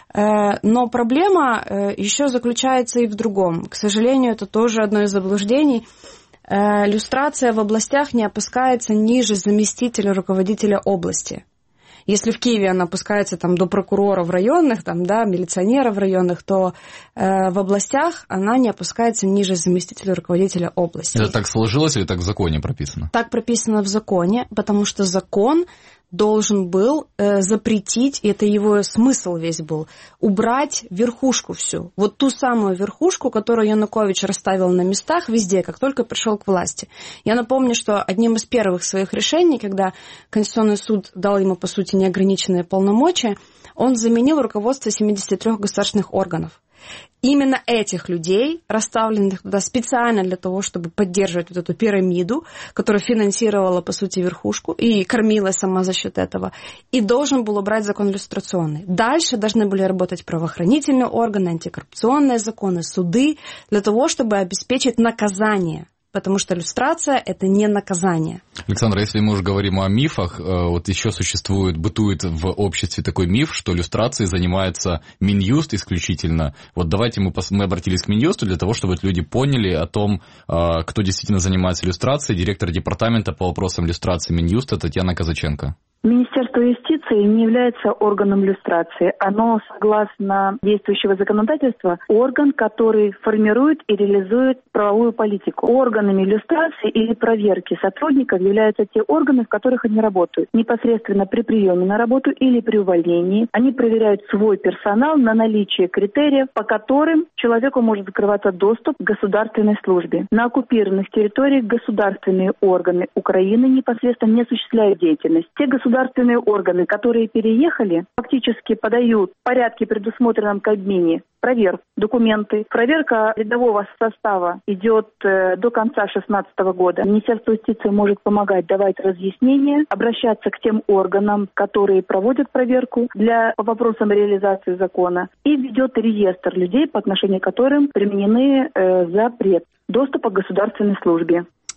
но проблема еще заключается и в другом. К сожалению, это тоже одно из заблуждений. Люстрация в областях не опускается ниже заместителя руководителя области. Если в Киеве она опускается там, до прокурора в районных, там, да, милиционера в районных, то в областях она не опускается ниже заместителя руководителя области. Это так сложилось или так в законе прописано? Так прописано в законе, потому что закон должен был запретить, и это его смысл весь был, убрать верхушку всю. Вот ту самую верхушку, которую Янукович расставил на местах везде, как только пришел к власти. Я напомню, что одним из первых своих решений, когда Конституционный суд дал ему, по сути, неограниченные полномочия, он заменил руководство 73 государственных органов. Именно этих людей, расставленных туда специально для того, чтобы поддерживать вот эту пирамиду, которая финансировала, по сути, верхушку и кормилась сама за счет этого, и должен был убрать закон люстрационный. Дальше должны были работать правоохранительные органы, антикоррупционные законы, суды, для того, чтобы обеспечить наказание. Потому что люстрация – это не наказание. Александра, если мы уже говорим о мифах, вот еще бытует в обществе такой миф, что люстрацией занимается Минюст исключительно. Вот давайте мы обратились к Минюсту для того, чтобы люди поняли о том, кто действительно занимается люстрацией. Директор департамента по вопросам люстрации Минюста Татьяна Казаченко. Министерство юстиции не является органом люстрации. Оно, согласно действующего законодательства, орган, который формирует и реализует правовую политику. Органами люстрации или проверки сотрудников являются те органы, в которых они работают. Непосредственно при приеме на работу или при увольнении. Они проверяют свой персонал на наличие критериев, по которым человеку может закрываться доступ к государственной службе. На оккупированных территориях государственные органы Украины непосредственно не осуществляют деятельность. Те государственные органы, которые переехали, фактически подают в порядке, предусмотренном Кабмине, проверку документы. Проверка рядового состава идет до конца 2016 года. Министерство юстиции может помогать, давать разъяснения, обращаться к тем органам, которые проводят проверку по вопросам реализации закона, и ведет реестр людей, по отношению к которым применены запрет доступа к государственной службе.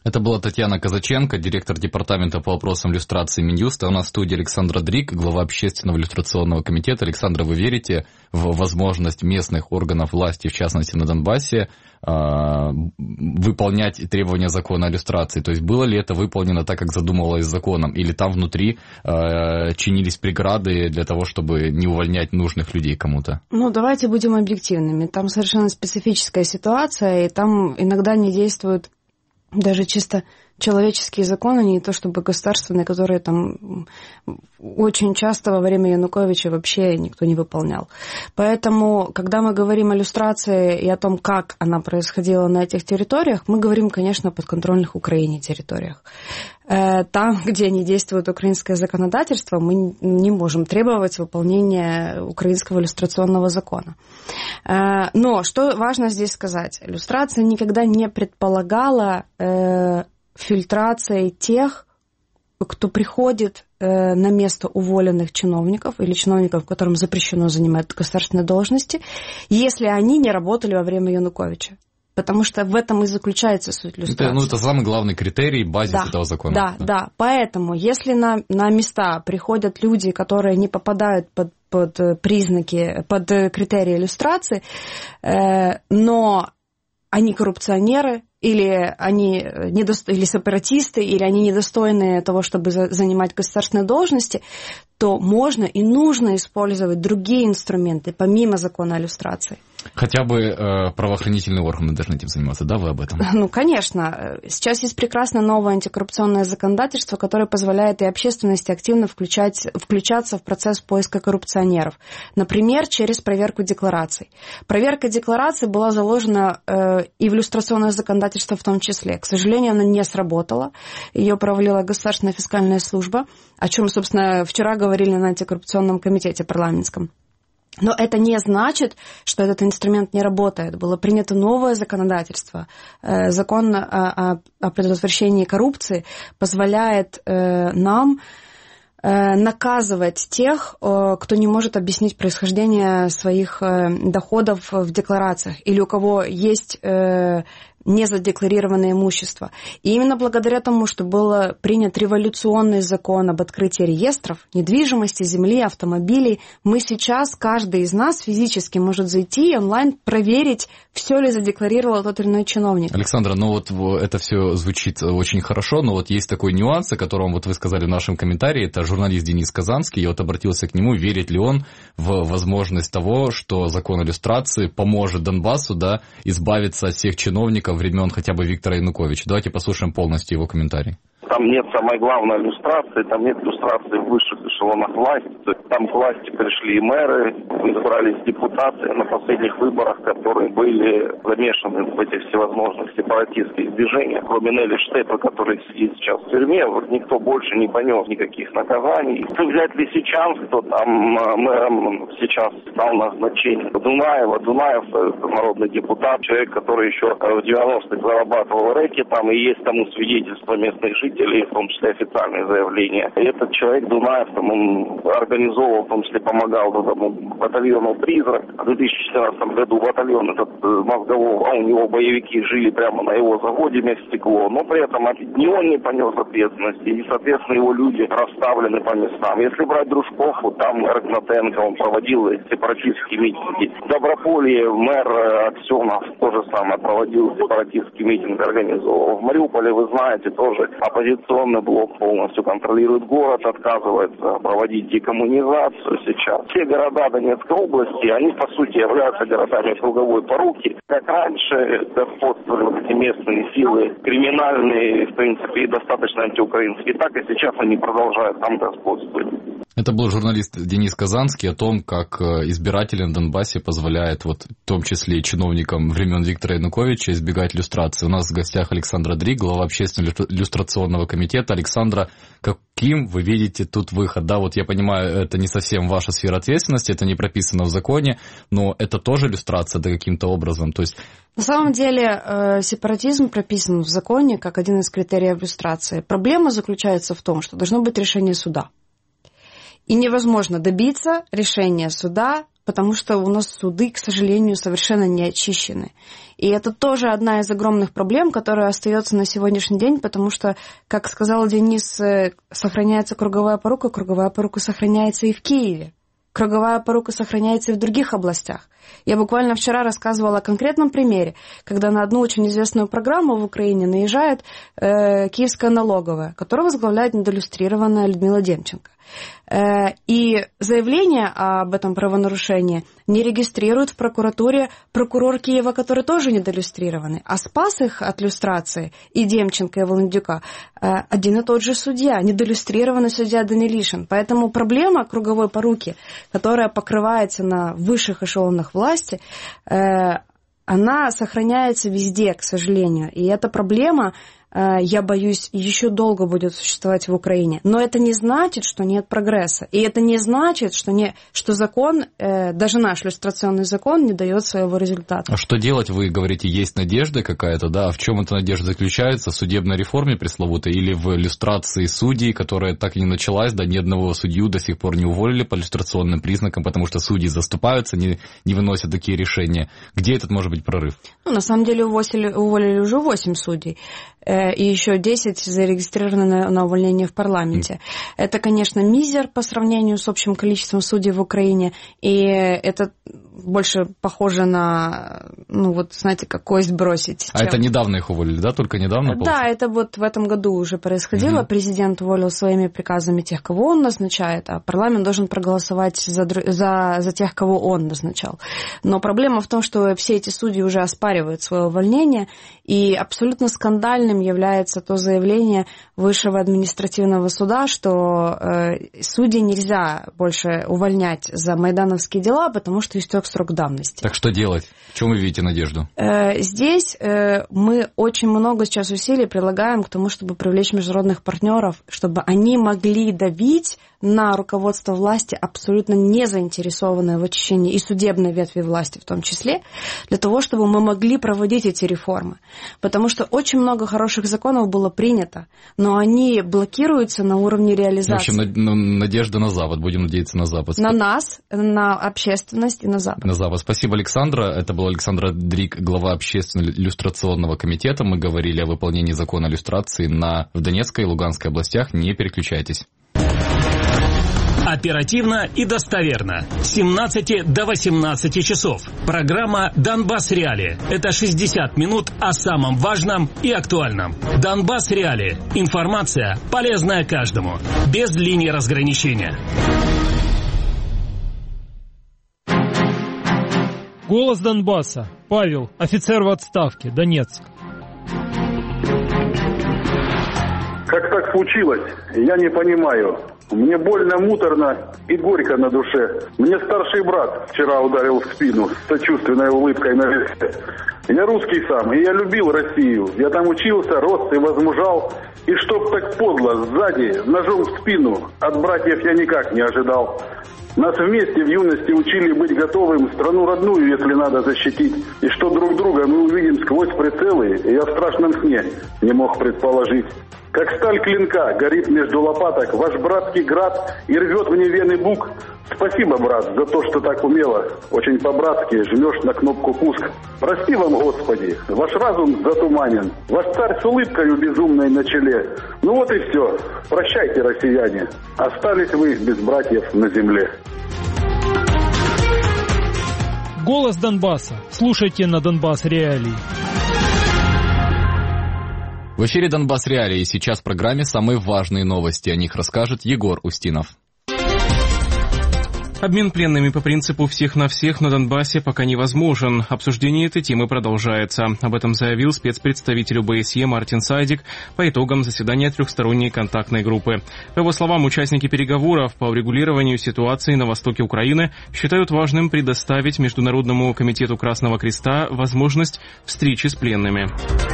Это была Татьяна Казаченко, директор департамента по вопросам люстрации Минюста. У нас в студии Александра Дрик, глава общественного люстрационного комитета. Александра, вы верите в возможность местных органов власти, в частности на Донбассе, выполнять требования закона о люстрации? То есть было ли это выполнено так, как задумывалось законом, или там внутри чинились преграды для того, чтобы не увольнять нужных людей кому-то? Ну, давайте будем объективными. Там совершенно специфическая ситуация, и там иногда не действуют даже чисто человеческие законы, не то чтобы государственные, которые там очень часто во время Януковича вообще никто не выполнял. Поэтому, когда мы говорим о люстрации и о том, как она происходила на этих территориях, мы говорим, конечно, о подконтрольных Украине территориях. Там, где не действует украинское законодательство, мы не можем требовать выполнения украинского люстрационного закона. Но что важно здесь сказать? Люстрация никогда не предполагала фильтрации тех, кто приходит на место уволенных чиновников или чиновников, которым запрещено занимать государственные должности, если они не работали во время Януковича. Потому что в этом и заключается суть люстрации. Это самый главный критерий, базис этого закона. Да. Поэтому, если на места приходят люди, которые не попадают под признаки, под критерии люстрации, но они коррупционеры, или они или сепаратисты, или они недостойны того, чтобы занимать государственные должности, то можно и нужно использовать другие инструменты, помимо закона о люстрации. Хотя бы правоохранительные органы должны этим заниматься, да, вы об этом? Ну, конечно. Сейчас есть прекрасное новое антикоррупционное законодательство, которое позволяет и общественности активно включаться в процесс поиска коррупционеров. Например, через проверку деклараций. Проверка деклараций была заложена и в люстрационное законодательство в том числе. К сожалению, она не сработала. Ее провалила Государственная фискальная служба, о чем, собственно, вчера говорили на антикоррупционном комитете парламентском. Но это не значит, что этот инструмент не работает. Было принято новое законодательство. Закон о предотвращении коррупции позволяет нам наказывать тех, кто не может объяснить происхождение своих доходов в декларациях, или у кого есть незадекларированное имущество. И именно благодаря тому, что был принят революционный закон об открытии реестров недвижимости, земли, автомобилей, мы сейчас, каждый из нас физически может зайти и онлайн проверить, все ли задекларировал тот или иной чиновник. Александра, это все звучит очень хорошо, но есть такой нюанс, о котором вы сказали в нашем комментарии, это журналист Денис Казанский, я обратился к нему, верит ли он в возможность того, что закон о люстрации поможет Донбассу, избавиться от всех чиновников времен хотя бы Виктора Януковича. Давайте послушаем полностью его комментарий. Там нет самой главной люстрации, там нет люстрации в высших эшелонах власти. То есть там к власти пришли и мэры, избрались депутаты на последних выборах, которые были замешаны в этих всевозможных сепаратистских движениях. Кроме Нелли Штепа, который сидит сейчас в тюрьме, никто больше не понес никаких наказаний. Если взять Лисичанск, то там мэром сейчас стал назначение Дунаев, народный депутат, человек, который еще в 90-х зарабатывал рэки, там и есть тому свидетельство местных жителей, в том числе официальные заявления. И этот человек, Дунаев, он организовывал, в том числе помогал батальону «Призрак». В 2014 году батальон этот мозгового, у него боевики жили прямо на его заводе «Мехстекло», но при этом ни он не понес ответственности, и, соответственно, его люди расставлены по местам. Если брать Дружков, там Рогнатенко, он проводил сепаратистские митинги. В Доброполье мэр Аксенов то же самое проводил сепаратистский митинг, организовал. В Мариуполе, вы знаете, тоже оппозиционный блок полностью контролирует город, отказывается проводить декоммунизацию сейчас. Все города Донецкой области, они по сути являются городами круговой поруки. Как раньше господствовали эти местные силы, криминальные, в принципе, и достаточно антиукраинские, так и сейчас они продолжают там господствовать. Это был журналист Денис Казанский о том, как избиратели на Донбассе позволяют, в том числе и чиновникам времен Виктора Януковича, избегать люстрации. У нас в гостях Александра Дрик, глава общественного люстрационного комитета. Александра, каким вы видите тут выход? Я понимаю, это не совсем ваша сфера ответственности, это не прописано в законе, но это тоже люстрация каким-то образом. То есть... На самом деле сепаратизм прописан в законе как один из критериев люстрации. Проблема заключается в том, что должно быть решение суда. И невозможно добиться решения суда потому что у нас суды, к сожалению, совершенно не очищены. И это тоже одна из огромных проблем, которая остается на сегодняшний день, потому что, как сказал Денис, сохраняется круговая порука сохраняется и в Киеве. Круговая порука сохраняется и в других областях. Я буквально вчера рассказывала о конкретном примере, когда на одну очень известную программу в Украине наезжает Киевская налоговая, которую возглавляет недоиллюстрированная Людмила Демченко. И заявление об этом правонарушении не регистрирует в прокуратуре прокурор Киева, который тоже недоиллюстрированный. А спас их от люстрации и Демченко, и Волындюка один и тот же судья, недоиллюстрированный судья Данилишин. Поэтому проблема круговой поруки, которая покрывается на высших эшелонах власти, она сохраняется везде, к сожалению. И эта проблема, я боюсь, еще долго будет существовать в Украине. Но это не значит, что нет прогресса. И это не значит, что закон, даже наш люстрационный закон, не дает своего результата. А что делать? Вы говорите, есть надежда какая-то, да? А в чем эта надежда заключается? В судебной реформе пресловутой или в люстрации судей, которая так и не началась, да, ни одного судью до сих пор не уволили по люстрационным признакам, потому что судьи заступаются, не выносят такие решения. Где этот может быть прорыв? Ну, на самом деле уволили уже 8 судей. И еще 10 зарегистрированы на увольнение в парламенте. Это, конечно, мизер по сравнению с общим количеством судей в Украине, и это больше похоже на, знаете, как кость бросить. А это недавно их уволили, да? Только недавно? Да, это вот в этом году уже происходило. Президент уволил своими приказами тех, кого он назначает, а парламент должен проголосовать за тех, кого он назначал. Но проблема в том, что все эти судьи уже оспаривают свое увольнение, и абсолютно скандальным является то заявление Высшего административного суда, что судей нельзя больше увольнять за майдановские дела, потому что истек срок давности. Так что делать? В чем вы видите надежду? Здесь мы очень много сейчас усилий прилагаем к тому, чтобы привлечь международных партнеров, чтобы они могли давить на руководство власти, абсолютно не заинтересованное в очищении и судебной ветви власти в том числе, для того, чтобы мы могли проводить эти реформы. Потому что очень много хороших законов было принято, но они блокируются на уровне реализации. В общем, надежда на Запад. Будем надеяться на Запад. На нас, на общественность и на Запад. На Запад. Спасибо, Александра. Это был Александра Дрик, глава Общественного люстрационного комитета. Мы говорили о выполнении закона о люстрации в Донецкой и Луганской областях. Не переключайтесь. Оперативно и достоверно. С 17 до 18 часов. Программа «Донбасс Реалии». Это 60 минут о самом важном и актуальном. «Донбасс Реалии». Информация, полезная каждому. Без линии разграничения. Голос Донбасса. Павел, офицер в отставке, Донецк. Как так случилось, я не понимаю. Мне больно, муторно и горько на душе. Мне старший брат вчера ударил в спину с сочувственной улыбкой на лице. Я русский сам, и я любил Россию. Я там учился, рос и возмужал. И чтоб так подло, сзади, ножом в спину, от братьев я никак не ожидал. Нас вместе в юности учили быть готовым страну родную, если надо, защитить. И что друг друга мы увидим сквозь прицелы, я в страшном сне не мог предположить. Как сталь клинка горит между лопаток ваш братский град и рвет мне вены бук. Спасибо, брат, за то, что так умело, очень по-братски жмешь на кнопку пуск. Прости вам, Господи, ваш разум затуманен, ваш царь с улыбкою безумной на челе. Ну вот и все, прощайте, россияне, остались вы без братьев на земле. Голос Донбасса. Слушайте на Донбасс Реалии. В эфире «Донбасс Реалии». Сейчас в программе самые важные новости. О них расскажет Егор Устинов. Обмен пленными по принципу «всех на всех» на Донбассе пока невозможен. Обсуждение этой темы продолжается. Об этом заявил спецпредставитель ОБСЕ Мартин Сайдик по итогам заседания трехсторонней контактной группы. По его словам, участники переговоров по урегулированию ситуации на востоке Украины считают важным предоставить Международному комитету Красного Креста возможность встречи с пленными.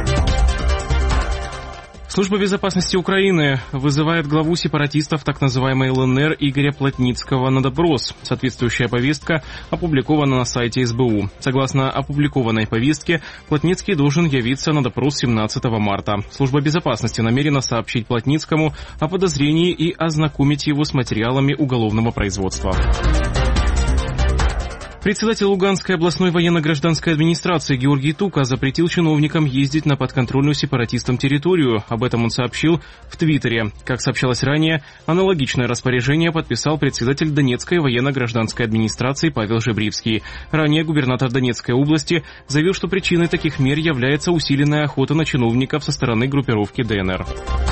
Служба безопасности Украины вызывает главу сепаратистов так называемой ЛНР Игоря Плотницкого на допрос. Соответствующая повестка опубликована на сайте СБУ. Согласно опубликованной повестке, Плотницкий должен явиться на допрос 17 марта. Служба безопасности намерена сообщить Плотницкому о подозрении и ознакомить его с материалами уголовного производства. Председатель Луганской областной военно-гражданской администрации Георгий Тука запретил чиновникам ездить на подконтрольную сепаратистам территорию. Об этом он сообщил в Твиттере. Как сообщалось ранее, аналогичное распоряжение подписал председатель Донецкой военно-гражданской администрации Павел Жебривский. Ранее губернатор Донецкой области заявил, что причиной таких мер является усиленная охота на чиновников со стороны группировки ДНР.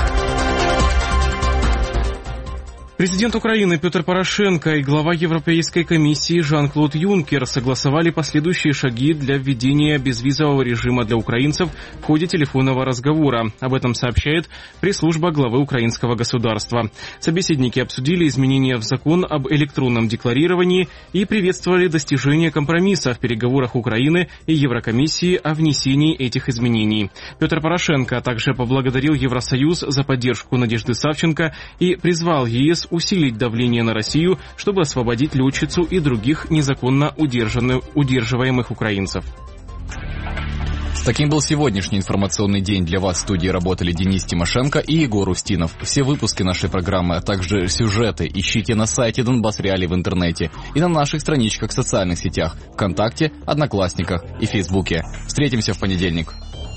Президент Украины Петр Порошенко и глава Европейской комиссии Жан-Клод Юнкер согласовали последующие шаги для введения безвизового режима для украинцев в ходе телефонного разговора. Об этом сообщает пресс-служба главы украинского государства. Собеседники обсудили изменения в закон об электронном декларировании и приветствовали достижение компромисса в переговорах Украины и Еврокомиссии о внесении этих изменений. Петр Порошенко также поблагодарил Евросоюз за поддержку Надежды Савченко и призвал ЕС усилить давление на Россию, чтобы освободить летчицу и других незаконно удерживаемых украинцев. Таким был сегодняшний информационный день. Для вас в студии работали Денис Тимошенко и Егор Устинов. Все выпуски нашей программы, а также сюжеты ищите на сайте Донбасс Реалии в интернете и на наших страничках в социальных сетях ВКонтакте, Одноклассниках и Фейсбуке. Встретимся в понедельник.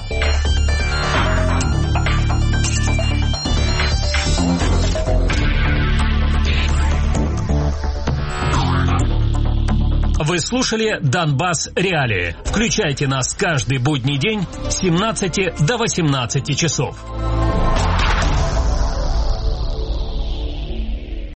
Вы слушали «Донбасс Реалии». Включайте нас каждый будний день с 17 до 18 часов.